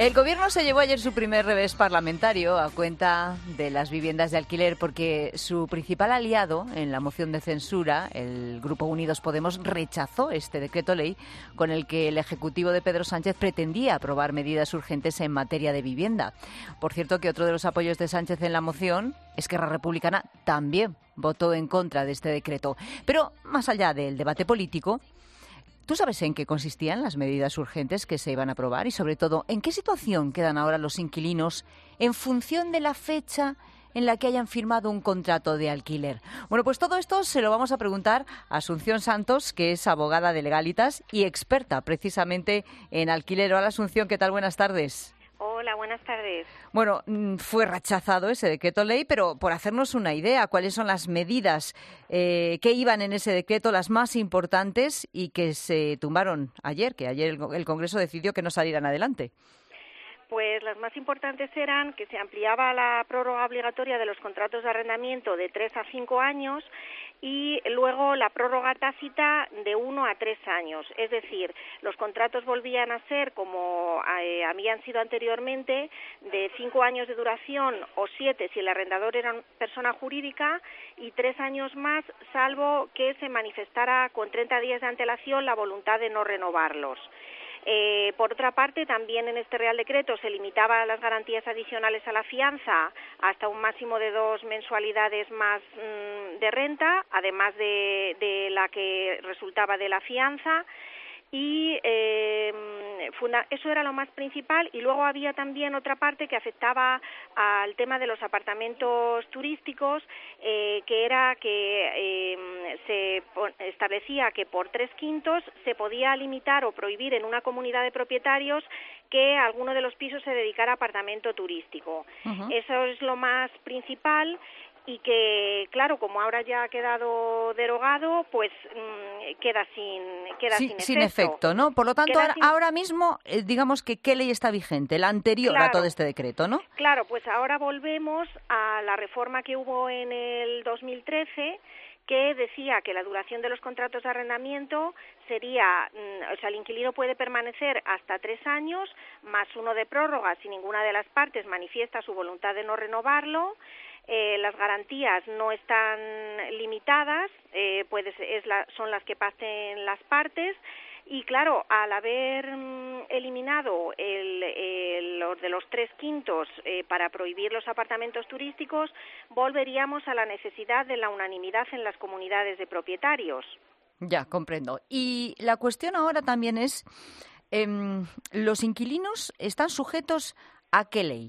El Gobierno se llevó ayer su primer revés parlamentario a cuenta de las viviendas de alquiler porque su principal aliado en la moción de censura, el Grupo Unidos Podemos, rechazó este decreto ley con el que el Ejecutivo de Pedro Sánchez pretendía aprobar medidas urgentes en materia de vivienda. Por cierto, que otro de los apoyos de Sánchez en la moción, Esquerra Republicana, también votó en contra de este decreto. Pero más allá del debate político, ¿tú sabes en qué consistían las medidas urgentes que se iban a aprobar y, sobre todo, en qué situación quedan ahora los inquilinos en función de la fecha en la que hayan firmado un contrato de alquiler? Bueno, pues todo esto se lo vamos a preguntar a Asunción Santos, que es abogada de Legalitas y experta precisamente en alquiler. Hola, Asunción, ¿qué tal? Buenas tardes. Hola, buenas tardes. Bueno, fue rechazado ese decreto ley, pero por hacernos una idea, ¿cuáles son las medidas que iban en ese decreto, las más importantes y que se tumbaron ayer, que ayer el Congreso decidió que no salieran adelante? Pues las más importantes eran que se ampliaba la prórroga obligatoria de los contratos de arrendamiento de 3 a 5 años y luego la prórroga tácita de 1 a 3 años. Es decir, los contratos volvían a ser como habían sido anteriormente, de 5 años de duración o 7 si el arrendador era persona jurídica y 3 años más, salvo que se manifestara con 30 días de antelación la voluntad de no renovarlos. Por otra parte, también en este Real Decreto se limitaban las garantías adicionales a la fianza hasta un máximo de 2 mensualidades más de renta, además de la que resultaba de la fianza. Y eso era lo más principal, y luego había también otra parte que afectaba al tema de los apartamentos turísticos, que era que se establecía que por 3/5 se podía limitar o prohibir en una comunidad de propietarios que alguno de los pisos se dedicara a apartamento turístico. Eso es lo más principal. Y que, claro, como ahora ya ha quedado derogado, pues queda sin efecto, ¿no? Por lo tanto, ahora mismo, digamos que ¿qué ley está vigente? La anterior a todo este decreto, ¿no? Claro, pues ahora volvemos a la reforma que hubo en el 2013, que decía que la duración de los contratos de arrendamiento sería, el inquilino puede permanecer hasta 3 años, más 1 de prórroga si ninguna de las partes manifiesta su voluntad de no renovarlo. Las garantías no están limitadas, son las que pasen las partes. Y claro, al haber eliminado los de los 3/5 para prohibir los apartamentos turísticos, volveríamos a la necesidad de la unanimidad en las comunidades de propietarios. Ya, comprendo. Y la cuestión ahora también es, ¿los inquilinos están sujetos a qué ley?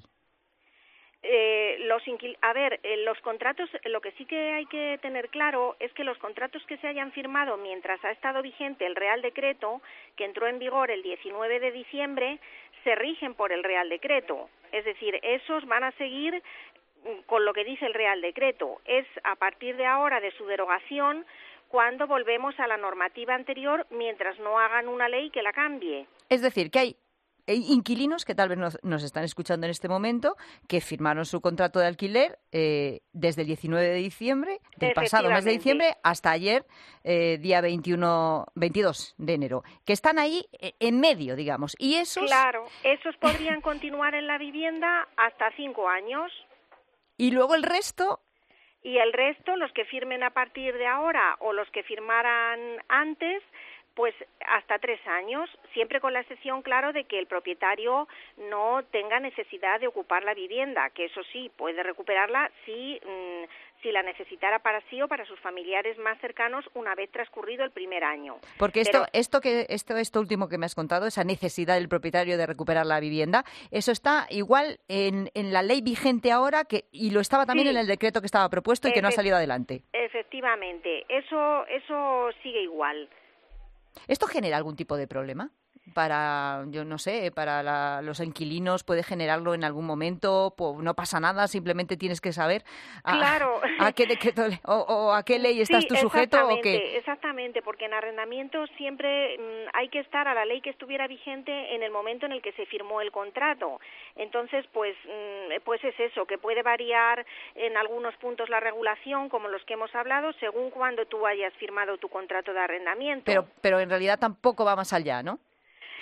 Los contratos, lo que sí que hay que tener claro es que los contratos que se hayan firmado mientras ha estado vigente el Real Decreto, que entró en vigor el 19 de diciembre, se rigen por el Real Decreto. Es decir, esos van a seguir con lo que dice el Real Decreto. Es a partir de ahora de su derogación cuando volvemos a la normativa anterior mientras no hagan una ley que la cambie. Es decir, que hay inquilinos que tal vez nos están escuchando en este momento, que firmaron su contrato de alquiler desde el 19 de diciembre, del pasado mes de diciembre, hasta ayer, día 22 de enero, que están ahí en medio, digamos. Y esos... Claro, esos podrían continuar en la vivienda hasta 5 años. Y luego el resto... Y el resto, los que firmen a partir de ahora o los que firmaran antes, pues hasta 3 años, siempre con la excepción, claro, de que el propietario no tenga necesidad de ocupar la vivienda, que eso sí, puede recuperarla si la necesitara para sí o para sus familiares más cercanos una vez transcurrido el primer año. Porque esto último que me has contado, esa necesidad del propietario de recuperar la vivienda, eso está igual en la ley vigente ahora y lo estaba también en el decreto que estaba propuesto y que no ha salido adelante. Efectivamente, eso sigue igual. ¿Esto genera algún tipo de problema? Para, yo no sé, para los inquilinos puede generarlo en algún momento, no pasa nada, simplemente tienes que saber a qué decreto o a qué ley estás tú sujeto o qué. Exactamente, porque en arrendamiento siempre hay que estar a la ley que estuviera vigente en el momento en el que se firmó el contrato. Entonces, pues es eso, que puede variar en algunos puntos la regulación, como los que hemos hablado, según cuando tú hayas firmado tu contrato de arrendamiento. Pero en realidad tampoco va más allá, ¿no?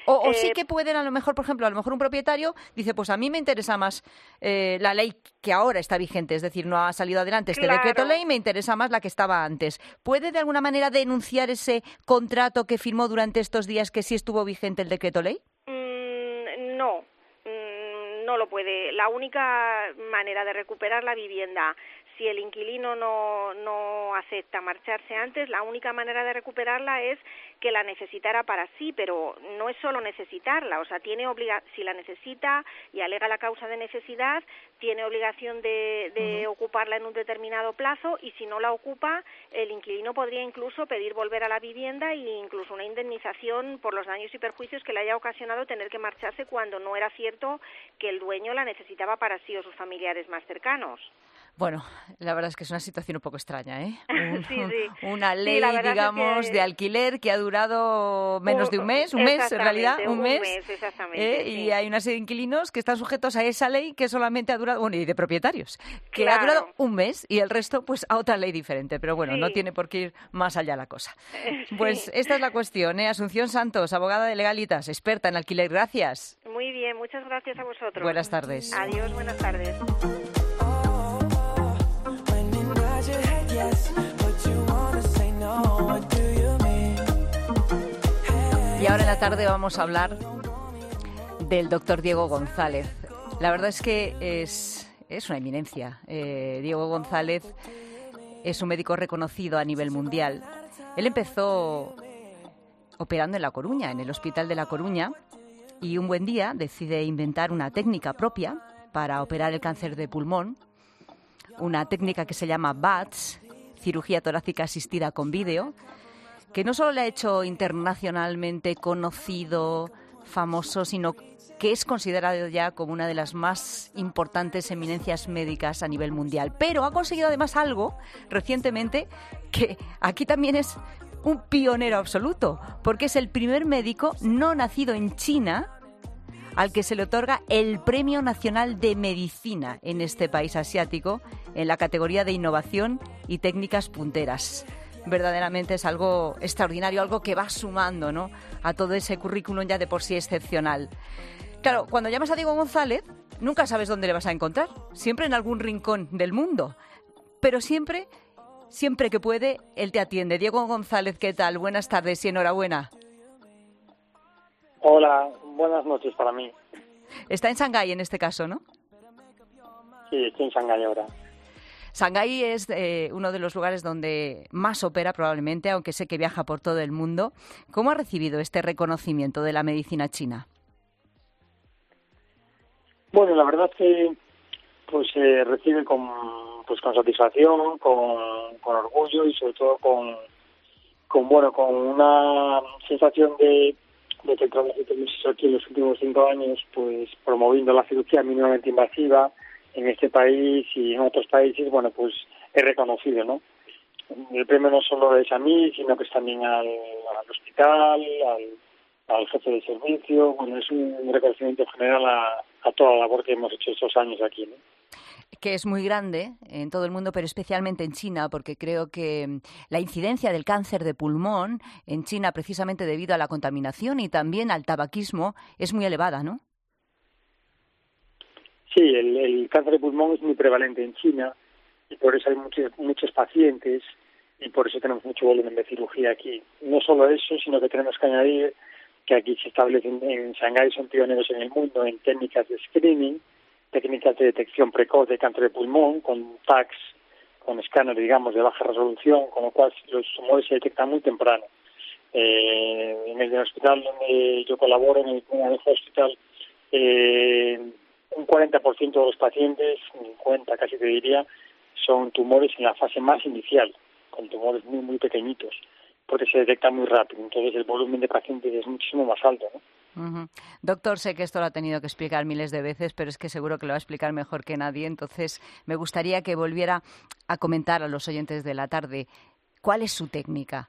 O sí que pueden, a lo mejor, por ejemplo, un propietario dice, pues a mí me interesa más la ley que ahora está vigente, es decir, no ha salido adelante este decreto ley, me interesa más la que estaba antes. ¿Puede de alguna manera denunciar ese contrato que firmó durante estos días que sí estuvo vigente el decreto ley? No lo puede. La única manera de recuperar la vivienda, si el inquilino no acepta marcharse antes, la única manera de recuperarla es que la necesitara para sí, pero no es solo necesitarla, o sea, si la necesita y alega la causa de necesidad, tiene obligación de ocuparla en un determinado plazo, y si no la ocupa, el inquilino podría incluso pedir volver a la vivienda e incluso una indemnización por los daños y perjuicios que le haya ocasionado tener que marcharse cuando no era cierto que el dueño la necesitaba para sí o sus familiares más cercanos. Bueno, la verdad es que es una situación un poco extraña, ¿eh? Sí. Una ley, digamos, de alquiler que ha durado menos de un mes, en realidad, un mes, exactamente. Y hay una serie de inquilinos que están sujetos a esa ley que solamente ha durado, y de propietarios, que Claro. ha durado un mes y el resto, pues, a otra ley diferente. Pero bueno, no tiene por qué ir más allá la cosa. Pues esta es la cuestión, ¿eh? Asunción Santos, abogada de Legalitas, experta en alquiler. Gracias. Muy bien, muchas gracias a vosotros. Buenas tardes. Adiós, buenas tardes. Y ahora en la tarde vamos a hablar del doctor Diego González. La verdad es que es una eminencia. Diego González es un médico reconocido a nivel mundial. Él empezó operando en La Coruña, en el Hospital de La Coruña, y un buen día decide inventar una técnica propia para operar el cáncer de pulmón, una técnica que se llama BATS, cirugía torácica asistida con vídeo, que no solo le ha hecho internacionalmente conocido, famoso, sino que es considerado ya como una de las más importantes eminencias médicas a nivel mundial. Pero ha conseguido además algo recientemente que aquí también es un pionero absoluto, porque es el primer médico no nacido en China al que se le otorga el Premio Nacional de Medicina en este país asiático en la categoría de innovación y técnicas punteras. Verdaderamente es algo extraordinario, algo que va sumando, ¿no?, a todo ese currículum ya de por sí excepcional. Claro, cuando llamas a Diego González, nunca sabes dónde le vas a encontrar, siempre en algún rincón del mundo, pero siempre que puede, él te atiende. Diego González, ¿qué tal? Buenas tardes y enhorabuena. Hola, buenas noches para mí. Está en Shanghái en este caso, ¿no? Sí, estoy en Shanghái ahora. Shanghái es uno de los lugares donde más opera probablemente, aunque sé que viaja por todo el mundo. ¿Cómo ha recibido este reconocimiento de la medicina china? Bueno, la verdad es que se recibe con satisfacción, con orgullo y sobre todo con una sensación de que el trabajo que hemos hecho aquí en los últimos 5 años, pues promoviendo la cirugía mínimamente invasiva en este país y en otros países, es reconocido, ¿no? El premio no solo es a mí, sino que es también al hospital, al jefe de servicio. Es un reconocimiento general a toda la labor que hemos hecho estos años aquí, ¿no? Que es muy grande en todo el mundo, pero especialmente en China, porque creo que la incidencia del cáncer de pulmón en China, precisamente debido a la contaminación y también al tabaquismo, es muy elevada, ¿no? Sí, el cáncer de pulmón es muy prevalente en China y por eso hay muchos pacientes y por eso tenemos mucho volumen de cirugía aquí. No solo eso, sino que tenemos que añadir que aquí se establecen en Shanghái, son pioneros en el mundo en técnicas de screening, técnicas de detección precoz de cáncer de pulmón, con TACs, con escáner, digamos, de baja resolución, con lo cual los tumores se detectan muy temprano. En el hospital donde yo colaboro, en el hospital, un 40% de los pacientes, 50 casi te diría, son tumores en la fase más inicial, con tumores muy, muy pequeñitos, porque se detectan muy rápido. Entonces el volumen de pacientes es muchísimo más alto, ¿no? Uh-huh. Doctor, sé que esto lo ha tenido que explicar miles de veces, pero es que seguro que lo va a explicar mejor que nadie. Entonces me gustaría que volviera a comentar a los oyentes de la tarde cuál es su técnica.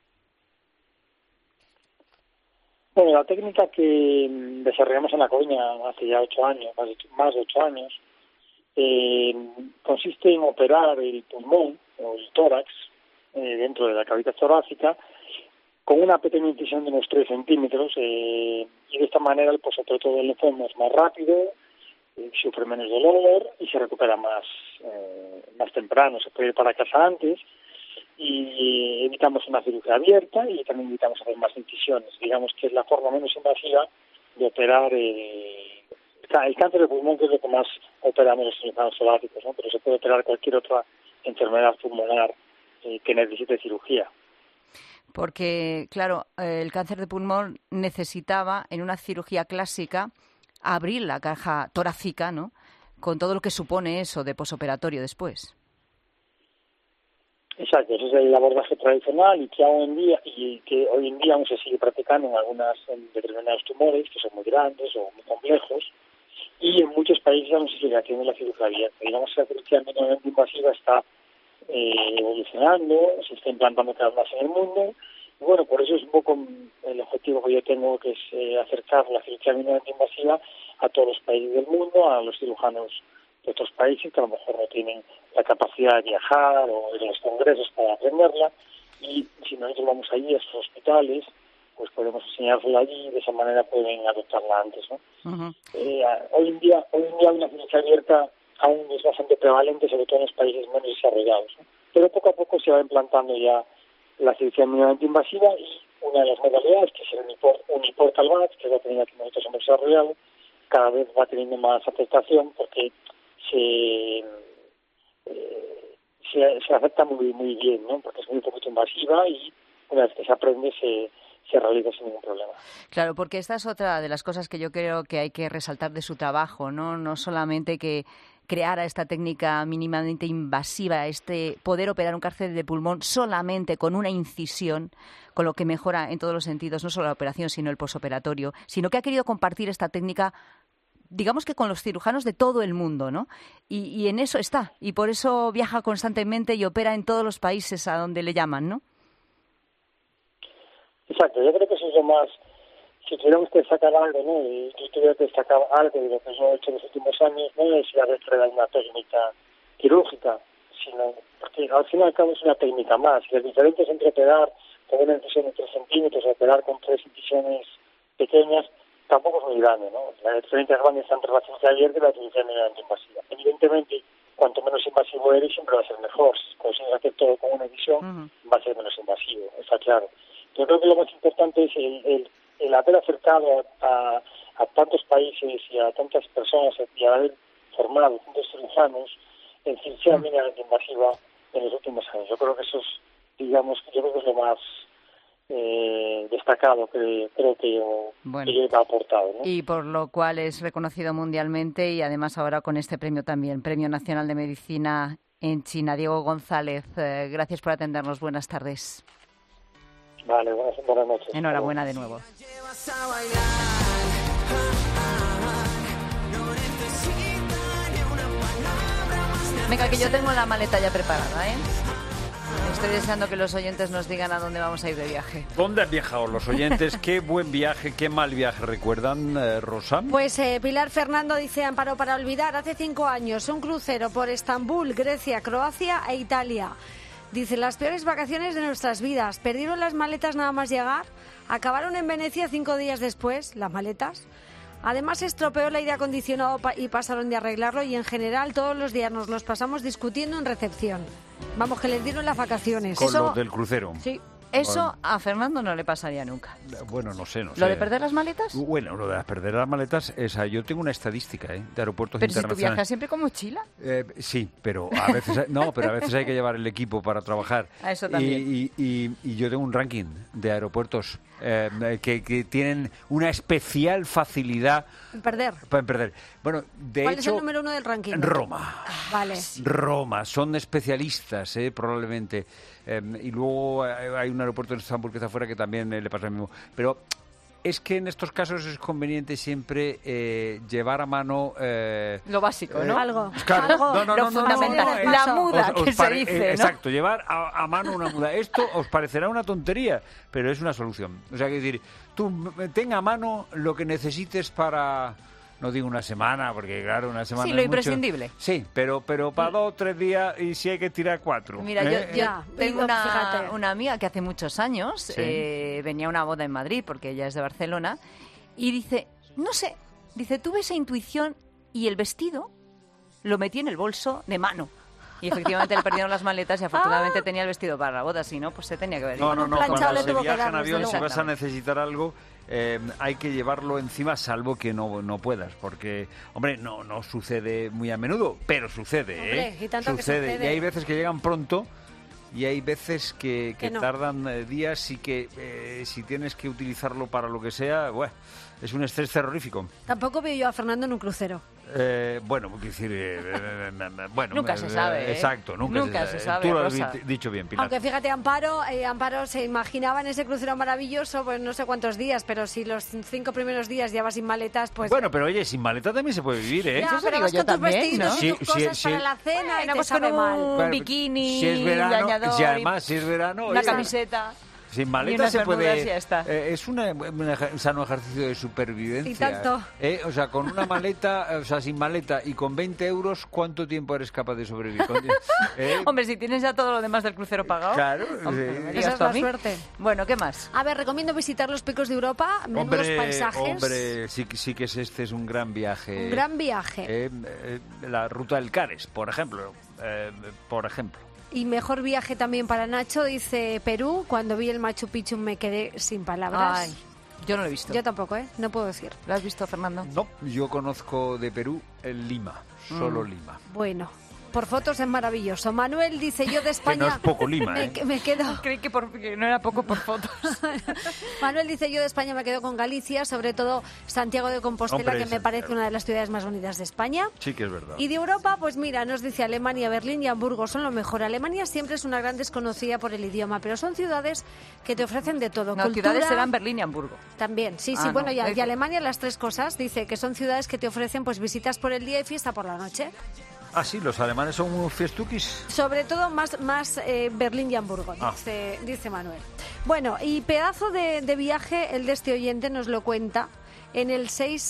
Bueno, la técnica que desarrollamos en La Coruña hace ya 8 años, más de 8 años, consiste en operar el pulmón o el tórax dentro de la cavidad torácica con una pequeña incisión de unos 3 centímetros, y de esta manera el posoperatorio del linfoma es más rápido, sufre menos dolor y se recupera más temprano, se puede ir para casa antes, y evitamos una cirugía abierta y también evitamos hacer más incisiones. Digamos que es la forma menos invasiva de operar el cáncer de pulmón, que es lo que más operamos los cirujanos torácicos, ¿no? Pero se puede operar cualquier otra enfermedad pulmonar que necesite cirugía. Porque, claro, el cáncer de pulmón necesitaba, en una cirugía clásica, abrir la caja torácica, ¿no?, con todo lo que supone eso de posoperatorio después. Exacto, ese es el abordaje tradicional y que hoy en día aún se sigue practicando en determinados tumores que son muy grandes o muy complejos, y en muchos países aún se sigue haciendo la cirugía abierta. Digamos que la cirugía minimamente invasiva está evolucionando, se está implantando cada vez más en el mundo, y bueno, por eso es un poco el objetivo que yo tengo, que es acercar la cirugía minimamente invasiva a todos los países del mundo, a los cirujanos de otros países que a lo mejor no tienen la capacidad de viajar o ir a los congresos para aprenderla, y si nosotros vamos allí a esos hospitales, pues podemos enseñársela allí y de esa manera pueden adoptarla antes, ¿no? Uh-huh. Hoy en día una cirugía abierta aún es bastante prevalente, sobre todo en los países menos desarrollados, ¿no? Pero poco a poco se va implantando ya la cirugía mínimamente invasiva, y una de las modalidades, que es el uniportal VATS, que es la técnica que nosotros hemos desarrollado, cada vez va teniendo más aceptación porque se acepta muy bien, ¿no? Porque es muy poquito invasiva y una vez que se aprende se realiza sin ningún problema. Claro, porque esta es otra de las cosas que yo creo que hay que resaltar de su trabajo, ¿no? No solamente que creara esta técnica mínimamente invasiva, poder operar un cáncer de pulmón solamente con una incisión, con lo que mejora en todos los sentidos, no solo la operación, sino el posoperatorio, sino que ha querido compartir esta técnica, digamos que con los cirujanos de todo el mundo, ¿no? Y en eso está, y por eso viaja constantemente y opera en todos los países a donde le llaman, ¿no? Exacto, yo creo que eso es lo más, si tuviéramos que destacar algo, ¿no? Y yo tuviera que destacar algo de lo que yo he hecho en los últimos años, no es la de una técnica quirúrgica, sino porque al fin y al cabo es una técnica más. Las diferencias entre operar con una incisión de 3 centímetros o operar con 3 incisiones pequeñas tampoco es muy grande, ¿no? Las diferencias grandes están entre la cirugía abierta y la cirugía minimamente invasiva. Evidentemente, cuanto menos invasivo eres, siempre va a ser mejor. Si consigues hacer todo con una incisión, va a ser menos invasivo, está claro. Yo creo que lo más importante es el haber acercado a tantos países y a tantas personas y haber formado tantos cirujanos en cirugía mínimamente invasiva en los últimos años. Yo creo que eso es, digamos, es lo más destacado que creo que yo he aportado, ¿no? Y por lo cual es reconocido mundialmente, y además ahora con este premio también, Premio Nacional de Medicina en China. Diego González, gracias por atendernos. Buenas tardes. Vale, buenas noches. Enhorabuena de nuevo. Venga, que yo tengo la maleta ya preparada, ¿eh? Estoy deseando que los oyentes nos digan a dónde vamos a ir de viaje. ¿Dónde han viajado los oyentes? ¿Qué buen viaje, qué mal viaje recuerdan, Rosán? Pues Pilar Fernando dice: Amparo, para olvidar, hace 5 años, un crucero por Estambul, Grecia, Croacia e Italia. Dice, las peores vacaciones de nuestras vidas. Perdieron las maletas nada más llegar. Acabaron en Venecia 5 días después, las maletas. Además, se estropeó el aire acondicionado y pasaron de arreglarlo, y en general todos los días nos los pasamos discutiendo en recepción. Vamos, que les dieron las vacaciones. Con los del crucero. Sí. Eso a Fernando no le pasaría nunca. Bueno, no sé. ¿Lo de perder las maletas? Bueno, lo de perder las maletas, yo tengo una estadística de aeropuertos pero internacionales. ¿Pero si tú viajas siempre con mochila? Sí, pero a veces hay que llevar el equipo para trabajar. A eso también. Y yo tengo un ranking de aeropuertos que tienen una especial facilidad en perder. Bueno, de ¿Cuál hecho, es el número 1 del ranking? Roma. Vale. Roma, son especialistas, probablemente. Y luego hay un aeropuerto en Estambul que está afuera que también le pasa lo mismo. Pero es que en estos casos es conveniente siempre llevar a mano... lo básico, ¿no? Algo. Claro, lo fundamental. La muda, que se dice, ¿no? Exacto, llevar a mano una muda. Esto os parecerá una tontería, pero es una solución. O sea, que decir, tú ten a mano lo que necesites para... no digo una semana, porque claro, una semana Sí, lo es mucho. imprescindible. Sí, pero para 2 o 3 días y si hay que tirar 4. Mira, yo tengo fíjate. una amiga que hace muchos años Sí. venía a una boda en Madrid, porque ella es de Barcelona, y dice, no sé, dice, tuve esa intuición y el vestido lo metí en el bolso de mano. Y efectivamente le perdieron las maletas y afortunadamente tenía el vestido para la boda, si no, pues se tenía que haber ido. No, cuando se viaja en avión, si vas a necesitar algo, hay que llevarlo encima, salvo que no puedas, porque, hombre, no sucede muy a menudo, pero sucede, Hombre, y tanto que sucede. sucede. Y hay veces que llegan pronto y hay veces que no. tardan días y que si tienes que utilizarlo para lo que sea, bueno, es un estrés terrorífico. Tampoco veo yo a Fernando en un crucero. Bueno, quiero decir, bueno, Nunca se sabe, ¿eh? Exacto, nunca se sabe. Tú lo has dicho bien, Pilar. Aunque fíjate, Amparo se imaginaba en ese crucero maravilloso, pues no sé cuántos días, pero si los 5 primeros días ya vas sin maletas, pues... Bueno, pero oye, sin maleta también se puede vivir, ¿eh? Ya, pero vas con tus vestidos y tus cosas Sí, para la cena y te pues sabe con mal. un bikini, si es verano, bañador, y además si es verano... una oye, camiseta... sin y maleta unas se bermudas puede... y ya está. Es un sano ejercicio de supervivencia. Y tanto. O sea, con una maleta, o sea, sin maleta y con 20 euros, ¿cuánto tiempo eres capaz de sobrevivir? Hombre, si tienes ya todo lo demás del crucero pagado... Claro. Hombre, ¿me digas Esa es tú a la mí? suerte. Bueno, ¿qué más? A ver, recomiendo visitar los picos de Europa, menudos paisajes. Hombre, sí que este es un gran viaje. Un gran viaje. La ruta del Cares, por ejemplo. Y mejor viaje también para Nacho, dice Perú. Cuando vi el Machu Picchu me quedé sin palabras. Ay, yo no lo he visto. Yo tampoco, No puedo decir. ¿Lo has visto, Fernando? No, yo conozco de Perú el Lima, solo Lima. Bueno, por fotos es maravilloso. Manuel dice, yo de España... Que no es poco Lima, me quedo... Creí que no era poco por fotos. Manuel dice, yo de España me quedo con Galicia, sobre todo Santiago de Compostela, Hombre, que me parece una de las ciudades más bonitas de España. Sí que es verdad. Y de Europa, pues mira, nos dice Alemania, Berlín y Hamburgo son lo mejor. Alemania siempre es una gran desconocida por el idioma, pero son ciudades que te ofrecen de todo. No, Cultura, ciudades serán Berlín y Hamburgo. También, sí, Ah, bueno, no, y Alemania las tres cosas, dice que son ciudades que te ofrecen pues visitas por el día y fiesta por la noche. Ah, sí, los alemanes son unos fiestuquis. Sobre todo más Berlín y Hamburgo, dice Manuel. Bueno, y pedazo de viaje, el de este oyente nos lo cuenta en el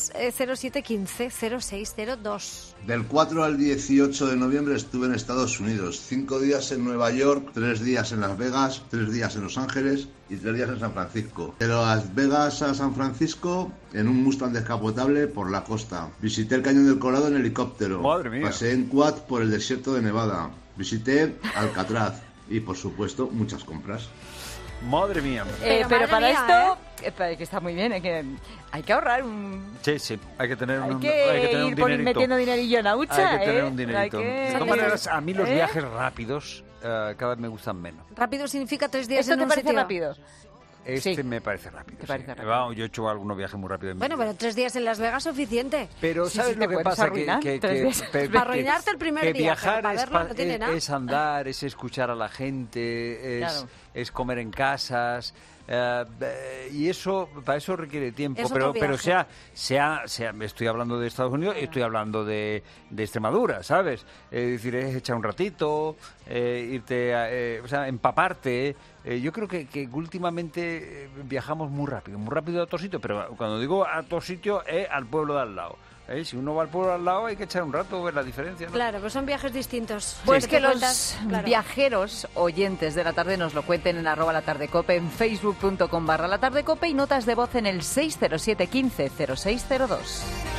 60715-0602. Del 4 al 18 de noviembre estuve en Estados Unidos. 5 días en Nueva York, 3 días en Las Vegas, 3 días en Los Ángeles y 3 días en San Francisco. De Las Vegas a San Francisco en un Mustang descapotable por la costa. Visité el Cañón del Colorado en helicóptero. Madre mía. Pasé en quad por el desierto de Nevada. Visité Alcatraz y, por supuesto, muchas compras. Madre mía. Pero para esto, que está muy bien, hay que ahorrar un... Sí, hay que tener Hay un que tener un ir dinerito. metiendo dinerillo en la hucha, Hay que tener un dinerito. Hay De que- todas maneras, a mí los ¿Eh? viajes rápidos cada vez me gustan menos. Rápido significa 3 días ¿Esto en te un parece sitio. rápido? Este me parece rápido. ¿Te parece sí. rápido? Vamos, yo he hecho algunos viajes muy rápidos en mi Bueno, vida. pero 3 días en Las Vegas suficiente. Pero Sí, ¿sabes sí, lo te que puedes pasa? arruinar, Que 3 días. Para arruinarte el primer que día, viajar pero para es, verlo no tiene nada. es andar, es escuchar a la gente, Claro. es comer en casas. Y eso, para eso requiere tiempo, Es otro pero viaje. sea, estoy hablando de Estados Unidos y estoy hablando de Extremadura, ¿sabes? Es decir, es echar un ratito, irte, o sea, empaparte. Yo creo que últimamente viajamos muy rápido a todos sitios, pero cuando digo a todos sitios es al pueblo de al lado. Si uno va al pueblo al lado hay que echar un rato, ver la diferencia, ¿no? Claro, pues son viajes distintos. Pues Sí. que Te los cuentas, claro. viajeros oyentes de la tarde nos lo cuenten en @latardecope, en facebook.com/latardecope y notas de voz en el 60715 0602.